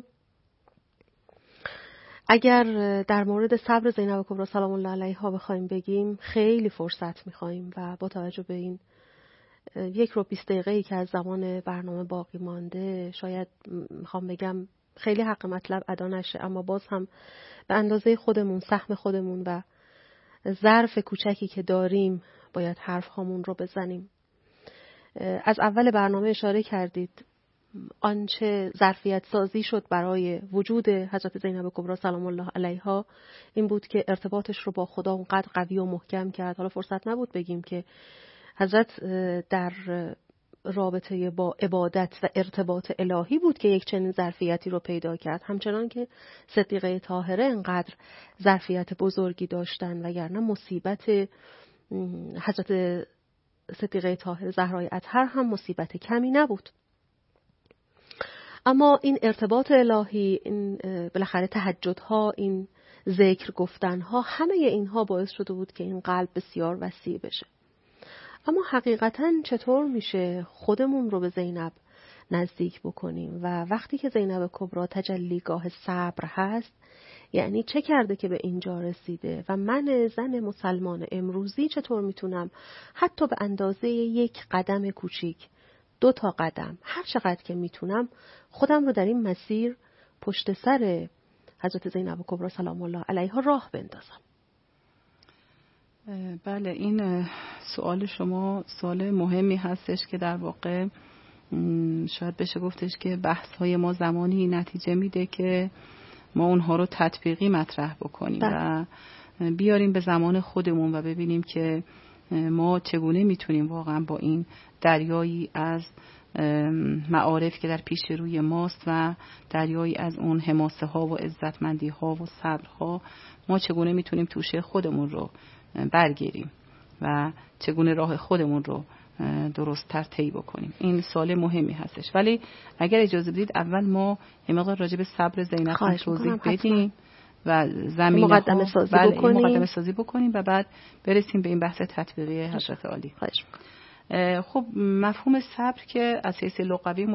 اگر در مورد صبر زینب کبری سلام الله علیها بخوایم بگیم خیلی فرصت میخوایم و با توجه به این 1 رو 20 دقیقه‌ای که از زمان برنامه باقی مانده شاید میخوام بگم خیلی حق مطلب ادا نشه، اما باز هم به اندازه خودمون، سهم خودمون و ظرف کوچکی که داریم باید حرف هامون رو بزنیم. از اول برنامه اشاره کردید آنچه ظرفیت سازی شد برای وجود حضرت زینب کبری سلام الله علیها این بود که ارتباطش رو با خدا اونقدر قوی و محکم کرد. حالا فرصت نبود بگیم که حضرت در رابطه با عبادت و ارتباط الهی بود که یک چنین ظرفیتی رو پیدا کرد، همچنان که صدیقه طاهره انقدر ظرفیت بزرگی داشتن، وگرنه مصیبت حضرت صدیقه طاهره زهرای اطهر هم مصیبت کمی نبود. اما این ارتباط الهی، این بالاخره تهجدها، این ذکر گفتنها، همه اینها باعث شده بود که این قلب بسیار وسیع بشه. اما حقیقتاً چطور میشه خودمون رو به زینب نزدیک بکنیم؟ و وقتی که زینب کبری تجلیگاه صبر هست، یعنی چه کرده که به اینجا رسیده؟ و من زن مسلمان امروزی چطور میتونم حتی به اندازه یک قدم کوچیک، 2 قدم، هر چقدر که میتونم خودم رو در این مسیر پشت سر حضرت زینب کبری سلام الله علیها راه بندازم؟ بله، این سوال شما سوال مهمی هستش که در واقع شاید بشه گفتش که بحث های ما زمانی نتیجه میده که ما اونها رو تطبیقی مطرح بکنیم و بیاریم به زمان خودمون و ببینیم که ما چگونه میتونیم واقعا با این دریایی از معارف که در پیش روی ماست و دریایی از اون حماسه ها و عزتمندی ها و صبرها، ما چگونه میتونیم توشه خودمون رو برگیریم و چگونه راه خودمون رو درست تر طی بکنیم. این سوال مهمی هستش، ولی اگر اجازه بدید اول ما یه مقدار راجع به صبر زینب توضیح بدیم و زمینه مقدمه سازی بکنیم و بعد برسیم به این بحث تطبیقی حضرت عالی. خب مفهوم صبر که از حیث لغوی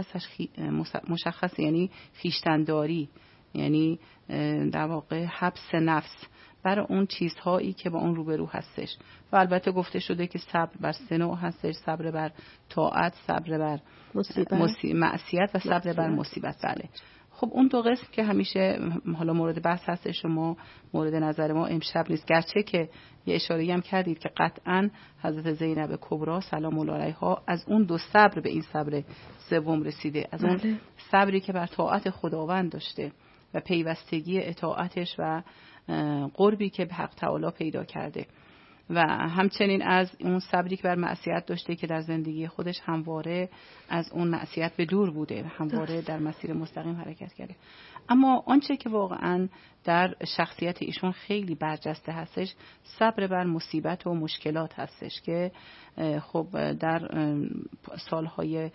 مشخص یعنی خویشتن‌داری، یعنی در واقع حبس نفس برای اون چیزهایی که با اون روبرو هستش. و البته گفته شده که صبر بر سه نوع هستش: صبر بر طاعت، صبر بر معصیت و صبر بر مصیبت. بله. خب اون 2 قسم که همیشه حالا مورد بحث هستش و ما مورد نظر ما امشب نیست، گرچه که یه اشاره‌ای هم کردید که قطعاً حضرت زینب کبری سلام الله علیها از اون 2 صبر به این صبر سوم رسیده، از اون صبری که بر طاعت خداوند داشته و پیوستگی اطاعتش و قربی که به حق تعالی پیدا کرده، و همچنین از اون صبری که بر معصیت داشته که در زندگی خودش همواره از اون معصیت به دور بوده و همواره در مسیر مستقیم حرکت کرده. اما آنچه که واقعا در شخصیت ایشون خیلی برجسته هستش، صبر بر مصیبت و مشکلات هستش که خب در سالهای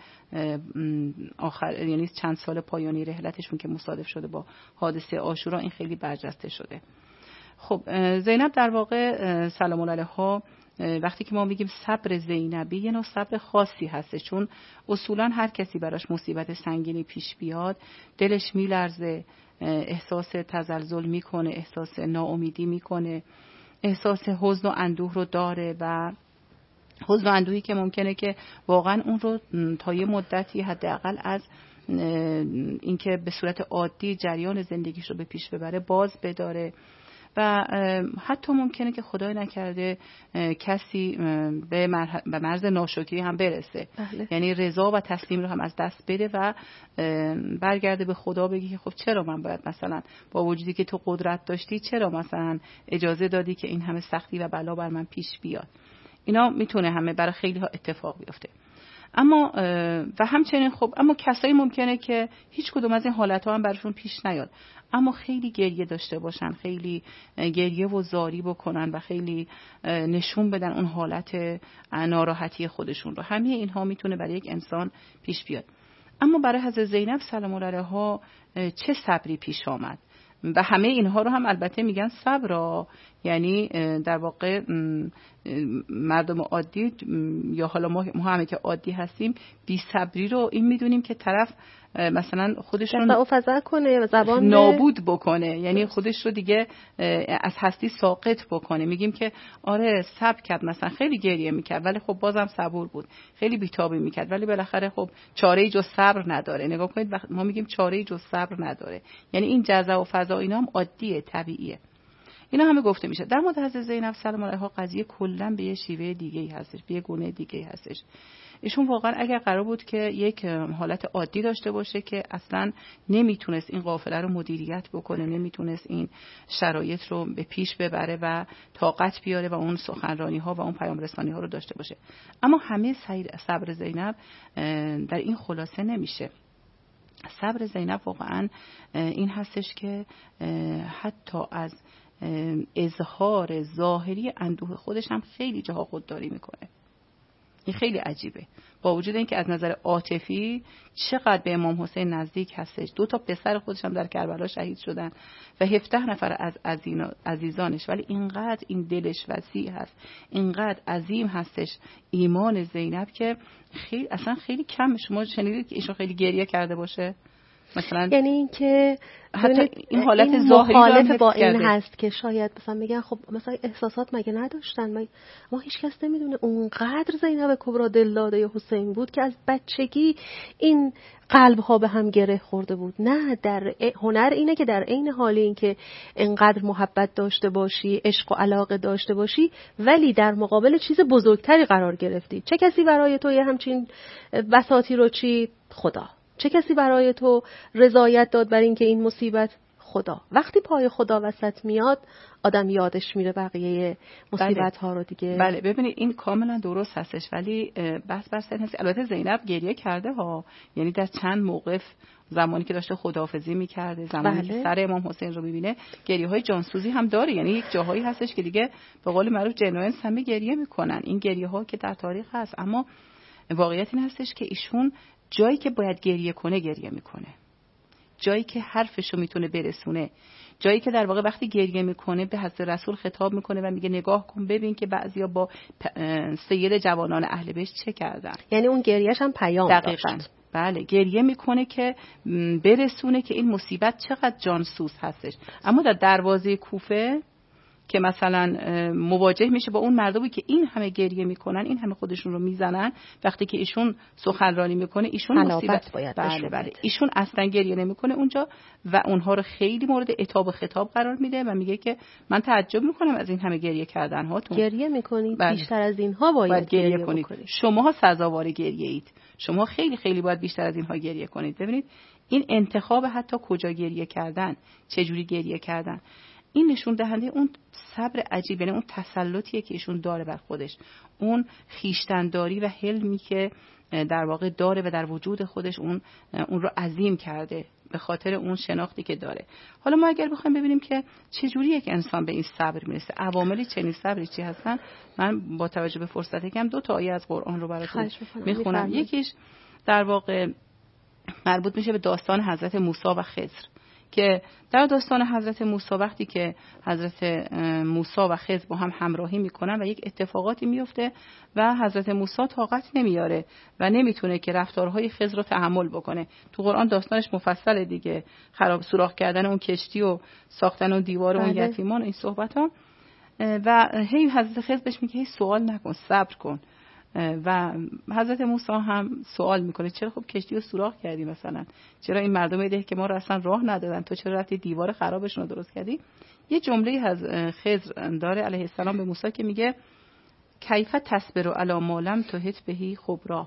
آخر، یعنی چند سال پایانی رحلتشون که مصادف شده با حادثه عاشورا، این خیلی برجسته شده. خب زینب در واقع سلام الله علیها، وقتی که ما میگیم صبر زینبی، یه نوع صبر خاصی هست، چون اصولا هر کسی براش مصیبت سنگینی پیش بیاد دلش میلرزه، احساس تزلزل میکنه، احساس ناامیدی میکنه، احساس حزن و اندوه رو داره و حزن و اندوهی که ممکنه که واقعا اون رو تا یه مدتی حداقل از اینکه به صورت عادی جریان زندگیش رو به پیش ببره باز بداره و حتی ممکنه که خدای نکرده کسی به مرز ناشکری هم برسه. بله. یعنی رضا و تسلیم رو هم از دست بده و برگرده به خدا بگی که خب چرا من باید مثلا با وجودی که تو قدرت داشتی چرا مثلا اجازه دادی که این همه سختی و بلا بر من پیش بیاد. اینا میتونه همه برای خیلی ها اتفاق بیفته. اما و همچنین خب اما کسایی ممکنه که هیچ کدوم از این حالت‌ها هم براشون پیش نیاد، اما خیلی گریه داشته باشن، خیلی گریه و زاری بکنن و خیلی نشون بدن اون حالت ناراحتی خودشون رو. همه اینها میتونه برای یک انسان پیش بیاد. اما برای حضرت زینب سلام الله علیها چه صبری پیش آمد؟ و همه اینها رو هم البته میگن صبر، یعنی در واقع مردم عادی یا حالا ما همه که عادی هستیم بی صبری رو این میدونیم که طرف مثلا خودش رو فضا کنه، زبان نابود بکنه، یعنی خودش رو دیگه از هستی ساقط بکنه. میگیم که آره صبر کرد، مثلا خیلی گریه میکرد ولی خب بازم صبور بود، خیلی بیتابی میکرد ولی بالاخره خب چاره‌ای جز صبر نداره. نگاه کنید ما میگیم چاره‌ای جز صبر نداره، یعنی این جزا و فضا اینا هم عادیه، طبیعیه. اینا همه گفته میشه. در مورد حضرت زینب سلام الله علیها قضیه کلا به یه شیوه دیگه‌ای هستش، به یه گونه دیگه‌ای هستش. ایشون واقعا اگر قرار بود که یک حالت عادی داشته باشه که اصلا نمیتونست این قافله رو مدیریت بکنه، نمیتونست این شرایط رو به پیش ببره و طاقت بیاره و اون سخنرانی ها و اون پیام رسانی ها رو داشته باشه. اما همه صبر زینب در این خلاصه نمیشه. صبر زینب واقعا این هستش که حتی از اظهار ظاهری اندوه خودش هم خیلی جاها خودداری میکنه. این خیلی عجیبه، با وجود اینکه از نظر عاطفی چقدر به امام حسین نزدیک هستش. 2 پسر خودش هم در کربلا شهید شدن و 17 نفر از عزیزانش، ولی اینقدر این دلش وسیع هست، اینقدر عظیم هستش ایمان زینب که خیلی اصلا خیلی کم. شما شنیدید که ایشون خیلی گریه کرده باشه مثلا؟ یعنی اینکه حتی این حالت ظاهری مخالف با این هست که شاید مثلا بگن خب مثلا احساسات مگه نداشتن، ما هیچ کس نمیدونه اونقدر زینب کبرا دلداده حسین بود که از بچگی این قلب ها به هم گره خورده بود. نه، در هنر اینه که در عین حال این که انقدر محبت داشته باشی، عشق و علاقه داشته باشی، ولی در مقابل چیز بزرگتری قرار گرفتی. چه کسی برای تو یه همچین بساطی رو چید؟ خدا. چه کسی برای تو رضایت داد بر این که این مصیبت؟ خدا. وقتی پای خدا وسط میاد آدم یادش میره بقیه مصیبت ها رو دیگه. بله ببینید این کاملا درست هستش، ولی بس بر سن هست. البته زینب گریه کرده ها، یعنی در چند موقف زمانی که داشته خداحافظی میکرده، زمانی که سر امام حسین رو میبینه، گریه های جانسوزی هم داره. یعنی یک جاهایی هستش که دیگه به قول معروف جنوین همه گریه میکنن. این گریه ها که در تاریخ هست، اما واقعیت این هستش که ایشون جایی که باید گریه کنه گریه میکنه، جایی که حرفشو میتونه برسونه، جایی که در واقع وقتی گریه میکنه به حضرت رسول خطاب میکنه و میگه نگاه کن ببین که بعضیا با سید جوانان اهل بیت چه کردن. یعنی اون گریهش هم پیام دقیقاً داشت. بله، گریه میکنه که برسونه که این مصیبت چقدر جانسوز هستش. اما در دروازه کوفه که مثلا مواجه میشه با اون مردمی که این همه گریه میکنن، این همه خودشون رو میزنن، وقتی که ایشون سخنرانی میکنه ایشون مصیبت باید بله ایشون اصلا گریه نمیکنه اونجا و اونها رو خیلی مورد عتاب و خطاب قرار میده و میگه که من تعجب میکنم از این همه گریه کردن هاتون. گریه میکنید بیشتر از اینها باید گریه کنید. شماها سزاوار گریه اید، شما خیلی خیلی باید بیشتر از اینها گریه کنید. ببینید این انتخاب حتی کجا گریه کردن، چه جوری گریه کردن، این نشون دهنده اون صبر عجیبه، اون تسلطیه که ایشون داره بر خودش، اون خیشتنداری و حلمی که در واقع داره و در وجود خودش اون رو عظیم کرده به خاطر اون شناختی که داره. حالا ما اگر بخوایم ببینیم که چجوری یک انسان به این صبر میرسه، عوامل چنین صبری چی هستن، من با توجه به فرصتی که هم 2 آیه از قرآن رو براتون میخونم. یکیش در واقع مربوط میشه به داستان حضرت موسی و خضر، که در داستان حضرت موسی وقتی که حضرت موسی و خضر با هم همراهی میکنن و یک اتفاقاتی میفته و حضرت موسی طاقت نمیاره و نمیتونه که رفتارهای خضر رو تحمل بکنه. تو قرآن داستانش مفصله دیگه، خراب سوراخ کردن اون کشتی و ساختن اون دیوار اون یتیمان، این صحبت ها. و هی حضرت خضر بهش میگه هی سوال نکن، صبر کن. و حضرت موسی هم سوال میکنه چرا خب کشتی رو سوراخ کردی، مثلا چرا این مردم ده که ما رو اصلا راه ندادن، تو چرا رفتی دیوار خرابشون رو درست کردی. یه جمله از خضر داره علیه السلام به موسی که میگه کیف تصبر علی ما لم تحط به خبرا.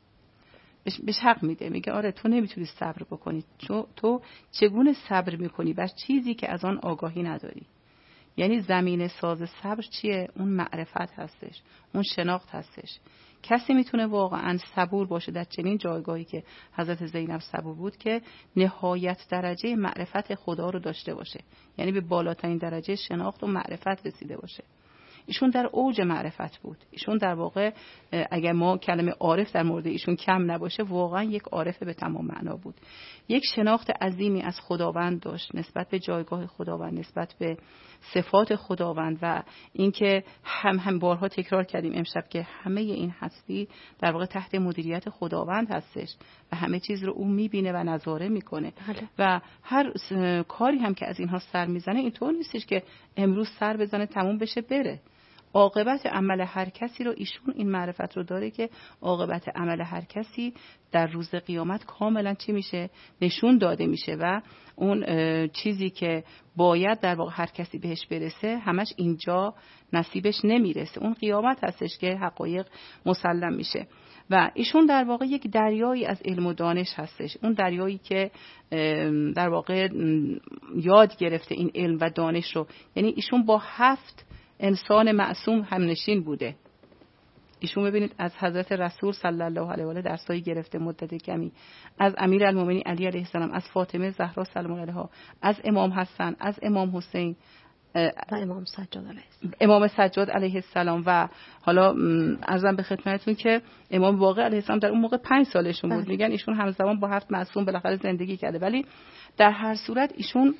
بهش حق میده، میگه آره تو نمیتونی صبر بکنی، تو چگونه صبر میکنی بر چیزی که از آن آگاهی نداری. یعنی زمین ساز صبر چیه؟ اون معرفت هستش، اون شناخت هستش. کسی میتونه واقعا صبور باشه در چنین جایگاهی که حضرت زینب صبور بود که نهایت درجه معرفت خدا رو داشته باشه، یعنی به بالاترین درجه شناخت و معرفت رسیده باشه. ایشون در اوج معرفت بود. ایشون در واقع اگر ما کلمه عارف در مورد ایشون کم نباشه، واقعا یک عارف به تمام معنا بود. یک شناخت عظیمی از خداوند داشت، نسبت به جایگاه خداوند، نسبت به صفات خداوند و اینکه هم بارها تکرار کردیم امشب که همه این هستی در واقع تحت مدیریت خداوند هستش و همه چیز رو اون میبینه و نظاره میکنه. و هر کاری هم که از اینها سر میزنه اینطور نیستش که امروز سر بزنه تموم بشه بره. عاقبت عمل هر کسی رو ایشون این معرفت رو داره که عاقبت عمل هر کسی در روز قیامت کاملا چی میشه؟ نشون داده میشه و اون چیزی که باید در واقع هر کسی بهش برسه همش اینجا نصیبش نمیرسه. اون قیامت هستش که حقایق مسلم میشه و ایشون در واقع یک دریایی از علم و دانش هستش، اون دریایی که در واقع یاد گرفته این علم و دانش رو. یعنی ایشون با 7 انسان معصوم همنشین بوده. ایشون ببینید از حضرت رسول صلی الله علیه و آله درسایی گرفته مدت کمی، از امیرالمومنین علی علیه السلام، از فاطمه زهرا سلام علیها، از امام حسن، از امام حسین، امام سجاد علیه السلام و حالا عرضم به خدمتتون که امام باقر علیه السلام در اون موقع 5 سالشون بود. میگن ایشون همزمان با 7 معصوم بالاخره زندگی کرده، ولی در هر صورت ایشون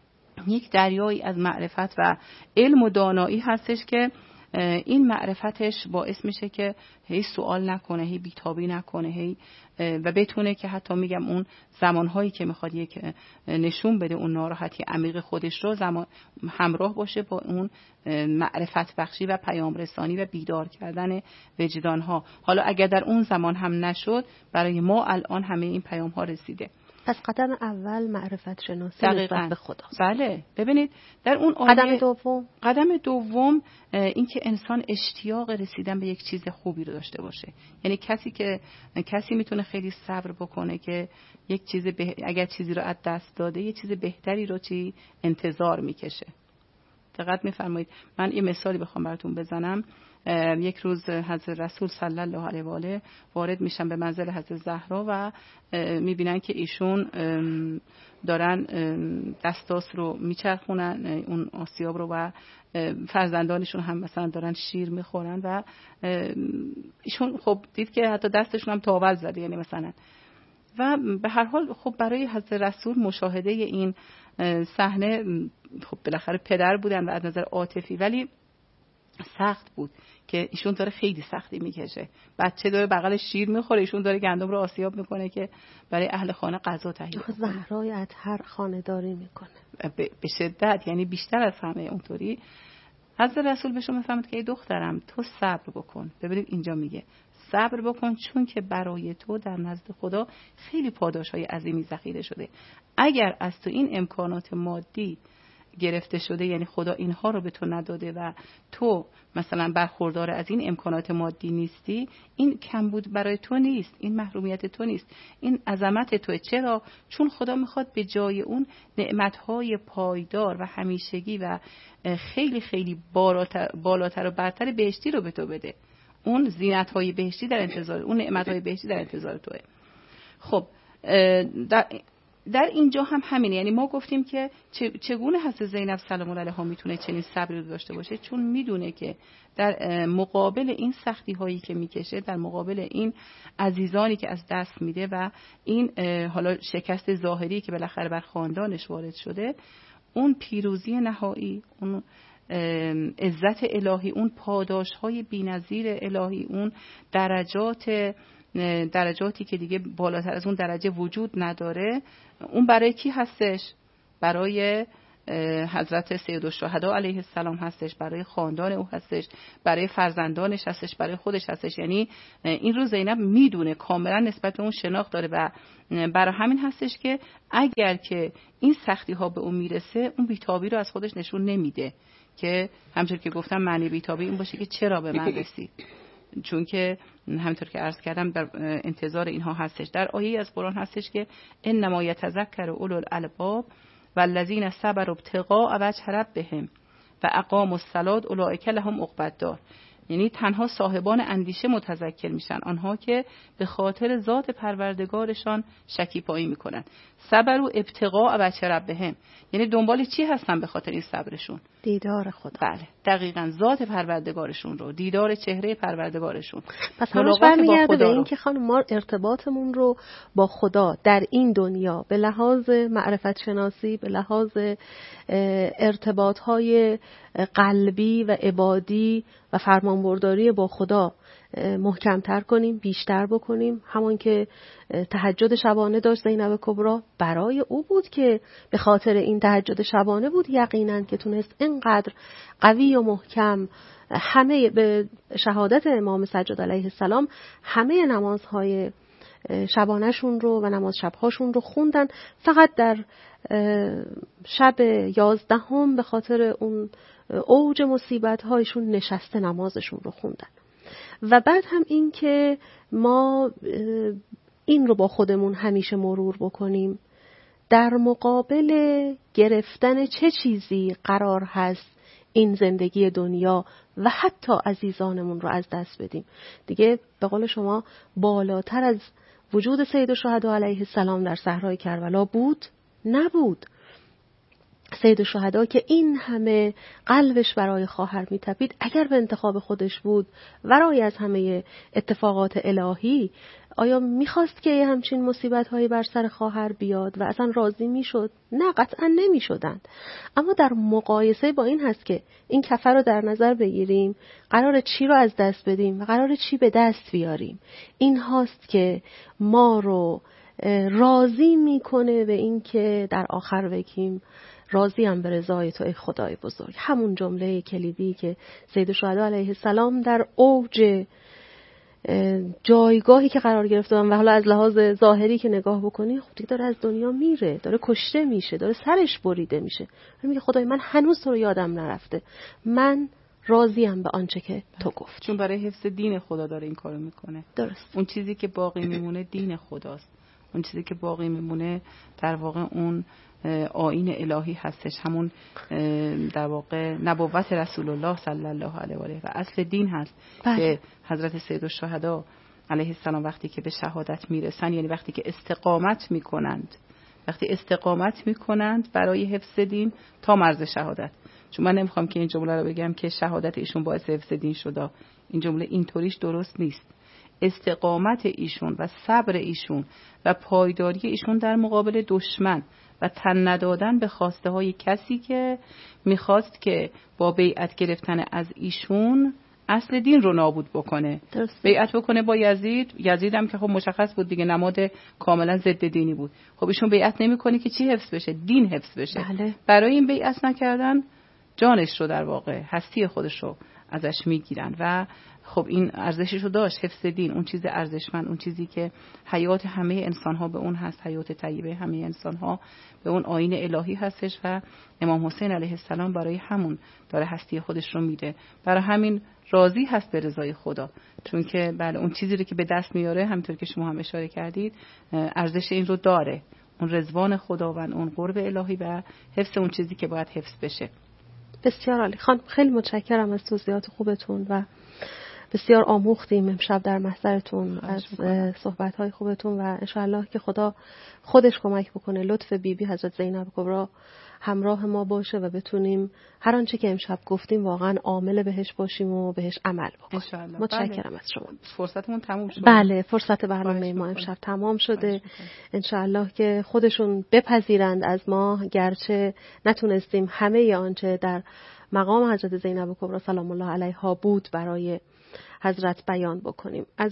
یک دریایی از معرفت و علم و دانایی هستش که این معرفتش باعث میشه که هی سوال نکنه، هی بیتابی نکنه، هی و بتونه که حتی میگم اون زمانهایی که میخواد یک نشون بده اون ناراحتی عمیق خودش رو زمان همراه باشه با اون معرفت بخشی و پیام رسانی و بیدار کردن وجدانها. حالا اگر در اون زمان هم نشد، برای ما الان همه این پیام ها رسیده. پس قدم اول معرفت شناسی نسبت به خداست. بله، ببینید در اون قدم دوم این که انسان اشتیاق رسیدن به یک چیز خوبی رو داشته باشه. یعنی کسی میتونه خیلی صبر بکنه که یک چیز اگر چیزی رو از دست داده یه چیز بهتری رو انتظار میکشه. دقت میفرمایید. من یه مثالی بخوام براتون بزنم. یک روز حضرت رسول صلی الله علیه و آله وارد میشن به منزل حضرت زهرا و میبینن که ایشون دارن دستاس رو میچرخونن، اون آسیاب رو، و فرزندانشون هم مثلا دارن شیر میخورن و ایشون خب دید که حتی دستشون هم تاول زده، یعنی مثلا. و به هر حال خب برای حضرت رسول مشاهده این صحنه، خب بالاخره پدر بودن و از نظر عاطفی، ولی سخت بود که ایشون داره خیلی سختی میکشه. بچه داره بغلش شیر میخوره، ایشون داره گندم رو آسیاب میکنه که برای اهل خانه غذا تهیه کنه. زهرای اطهر خانه‌داری میکنه به شدت، یعنی بیشتر از همه اونطوری. حضرت رسول بهش میفهمد که ای دخترم تو صبر بکن. ببینید اینجا میگه صبر بکن، چون که برای تو در نزد خدا خیلی پاداش‌های عظیمی ذخیره شده. اگر از تو این امکانات مادی گرفته شده، یعنی خدا اینها رو به تو نداده و تو مثلا برخوردار از این امکانات مادی نیستی، این کمبود برای تو نیست، این محرومیت تو نیست، این عظمت توئه. چرا؟ چون خدا میخواد به جای اون نعمتهای پایدار و همیشگی و خیلی خیلی بالاتر و برتر بهشتی رو به تو بده. اون زینت‌های بهشتی در انتظار، اون نعمت‌های بهشتی در انتظار توئه. خب در اینجا هم همینه. یعنی ما گفتیم که چگونه حضرت زینب سلام الله علیها میتونه چنین صبری رو داشته باشه، چون میدونه که در مقابل این سختی هایی که میکشه، در مقابل این عزیزانی که از دست میده و این حالا شکست ظاهری که بالاخره بر خاندانش وارد شده، اون پیروزی نهایی، اون عزت الهی، اون پاداش های بی‌نظیر الهی، اون درجاتی که دیگه بالاتر از اون درجه وجود نداره، اون برای کی هستش؟ برای حضرت سیدالشهدا علیه السلام هستش، برای خاندان او هستش، برای فرزندانش هستش، برای خودش هستش. یعنی این رو زینب میدونه، کاملا نسبت به اون شناخت داره و برای همین هستش که اگر که این سختی ها به اون میرسه، اون بیتابی رو از خودش نشون نمیده، که همونطور که گفتم معنی بیتابی این باشه که چرا به من رسید، چون که همینطور که عرض کردم در انتظار اینها هستش. در آیه از قرآن هستش که انما یتذکر اولو الالباب والذین صبروا ابتغاء وجه ربهم و اقاموا الصلاة اولئک لهم عقبی الدار. یعنی تنها صاحبان اندیشه متذکر میشن، آنها که به خاطر ذات پروردگارشان شکیبایی میکنن. صبروا ابتغاء وجه ربهم، یعنی دنبال چی هستن به خاطر این صبرشون؟ دیدار خدا. بله دقیقاً، ذات پروردگارشون رو، دیدار چهره پروردگارشون. پس همش برمیگرده به این که خانم ما ارتباطمون رو با خدا در این دنیا به لحاظ معرفت شناسی، به لحاظ ارتباطهای قلبی و عبادی و فرمانبرداری با خدا محکمتر کنیم، بیشتر بکنیم. همون که تهجد شبانه داشت زینب کبرا، برای او بود که به خاطر این تهجد شبانه بود یقینا که تونست اینقدر قوی و محکم همه به شهادت امام سجاد علیه السلام همه نمازهای شبانهشون رو و نماز شبهاشون رو خوندن. فقط در شب 11 به خاطر اون اوج مصیبت هایشون نشسته نمازشون رو خوندن. و بعد هم این که ما این رو با خودمون همیشه مرور بکنیم، در مقابل گرفتن چه چیزی قرار هست این زندگی دنیا و حتی عزیزانمون رو از دست بدیم. دیگه به قول شما بالاتر از وجود سیدالشهدا علیه السلام در صحرای کربلا بود؟ نبود. سید الشهدا که این همه قلبش برای خواهر میتپید، اگر به انتخاب خودش بود ورای از همه اتفاقات الهی، آیا میخواست که همچین مصیبت‌هایی بر سر خواهر بیاد و اصلا راضی میشد؟ نه، قطعا نمیشدند. اما در مقایسه با این هست که این کفر رو در نظر بگیریم، قرار چی رو از دست بدیم و قرار چی به دست بیاریم. این هاست که ما رو راضی میکنه به این که در آخر بگیم راضیم به رضای تو ای خدای بزرگ. همون جمله کلیدی که سید الشهدا علیه السلام در اوج جایگاهی که قرار گرفتن و حالا از لحاظ ظاهری که نگاه بکنی خب دیگه داره از دنیا میره، داره کشته میشه، داره سرش بریده میشه، میگه خدای من هنوز تو رو یادم نرفته، من راضیم به آنچه که تو گفت. چون برای حفظ دین خدا داره این کارو میکنه. درست. اون چیزی که باقی میمونه دین خداست. اون چیزی که باقی میمونه در واقع اون آیین الهی هستش، همون در واقع نبوت رسول الله صلی الله علیه و آله و اصل دین هست. بله. که حضرت سید الشهدا علیه السلام وقتی که به شهادت میرسن، یعنی وقتی که استقامت میکنند برای حفظ دین تا مرز شهادت. چون من نمیخوام که این جمله رو بگم که شهادت ایشون باعث حفظ دین شده، این جمله اینطوریش درست نیست. استقامت ایشون و صبر ایشون و پایداری ایشون در مقابل دشمن و تن ندادن به خواسته های کسی که میخواست که با بیعت گرفتن از ایشون اصل دین رو نابود بکنه. بیعت بکنه با یزید هم که خب مشخص بود دیگه نماد کاملا ضد دینی بود. خب ایشون بیعت نمیکنه که چی حفظ بشه؟ دین حفظ بشه. بله. برای این بیعت نکردن جانش رو در واقع هستی خودش رو ازش میگیرن و خب این ارزشش رو داشت، حفظ دین، اون چیز ارزشمند، اون چیزی که حیات همه انسان ها به اون هست، حیات طیبه همه انسان ها به اون آیین الهی هستش و امام حسین علیه السلام برای همون داره هستی خودش رو میده، برای همین راضی هست به رضای خدا، چون که بله اون چیزی رو که به دست میاره همونطور که شما هم اشاره کردید ارزش این رو داره، اون رضوان خداوند، اون قرب الهی و حفظ اون چیزی که باید حفظ بشه. بسیار عالی خانم، خیلی متشکرم از توضیحات خوبتون و بسیار آموختیم امشب در محضرتون از صحبت‌های خوبتون و انشاءالله که خدا خودش کمک بکنه لطف بیبی حضرت زینب کبری همراه ما باشه و بتونیم هر آنچه که امشب گفتیم واقعا عامل بهش باشیم و بهش عمل بکنیم. متشکرم از شما. فرصتمون تموم شد. بله، فرصت برنامه ما امشب تمام شده. انشاءالله که خودشون بپذیرند از ما، گرچه نتونستیم همه آنچه در مقام حضرت زینب کبری سلام الله علیها بود برای حضرت بیان بکنیم. از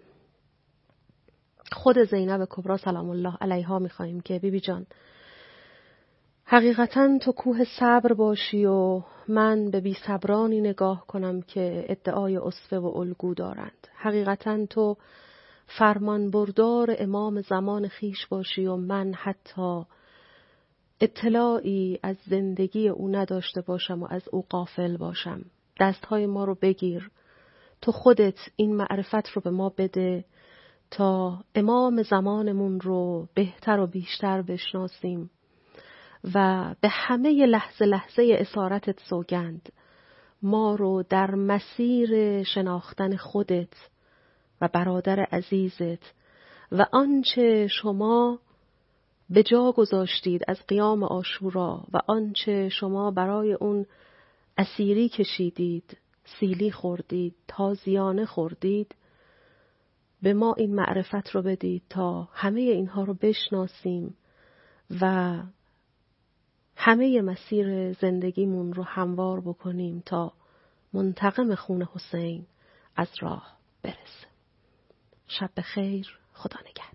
خود زینب کبری سلام الله علیها می‌خوایم که بیبی جان حقیقتاً تو کوه صبر باشی و من به بی صبرانی نگاه کنم که ادعای اسوه و الگو دارند. حقیقتاً تو فرمان بردار امام زمان خیش باشی و من حتی اطلاعی از زندگی او نداشته باشم و از او غافل باشم. دستهای ما رو بگیر، تو خودت این معرفت رو به ما بده تا امام زمانمون رو بهتر و بیشتر بشناسیم و به همه لحظه لحظه اسارتت سوگند ما رو در مسیر شناختن خودت و برادر عزیزت و آنچه شما به جا گذاشتید از قیام عاشورا و آنچه شما برای اون اسیری کشیدید، سیلی خوردید، تازیانه خوردید، به ما این معرفت رو بدید تا همه اینها رو بشناسیم و همه مسیر زندگیمون رو هموار بکنیم تا منتقم خون حسین از راه برسه. شب بخیر، خدا نگهدار.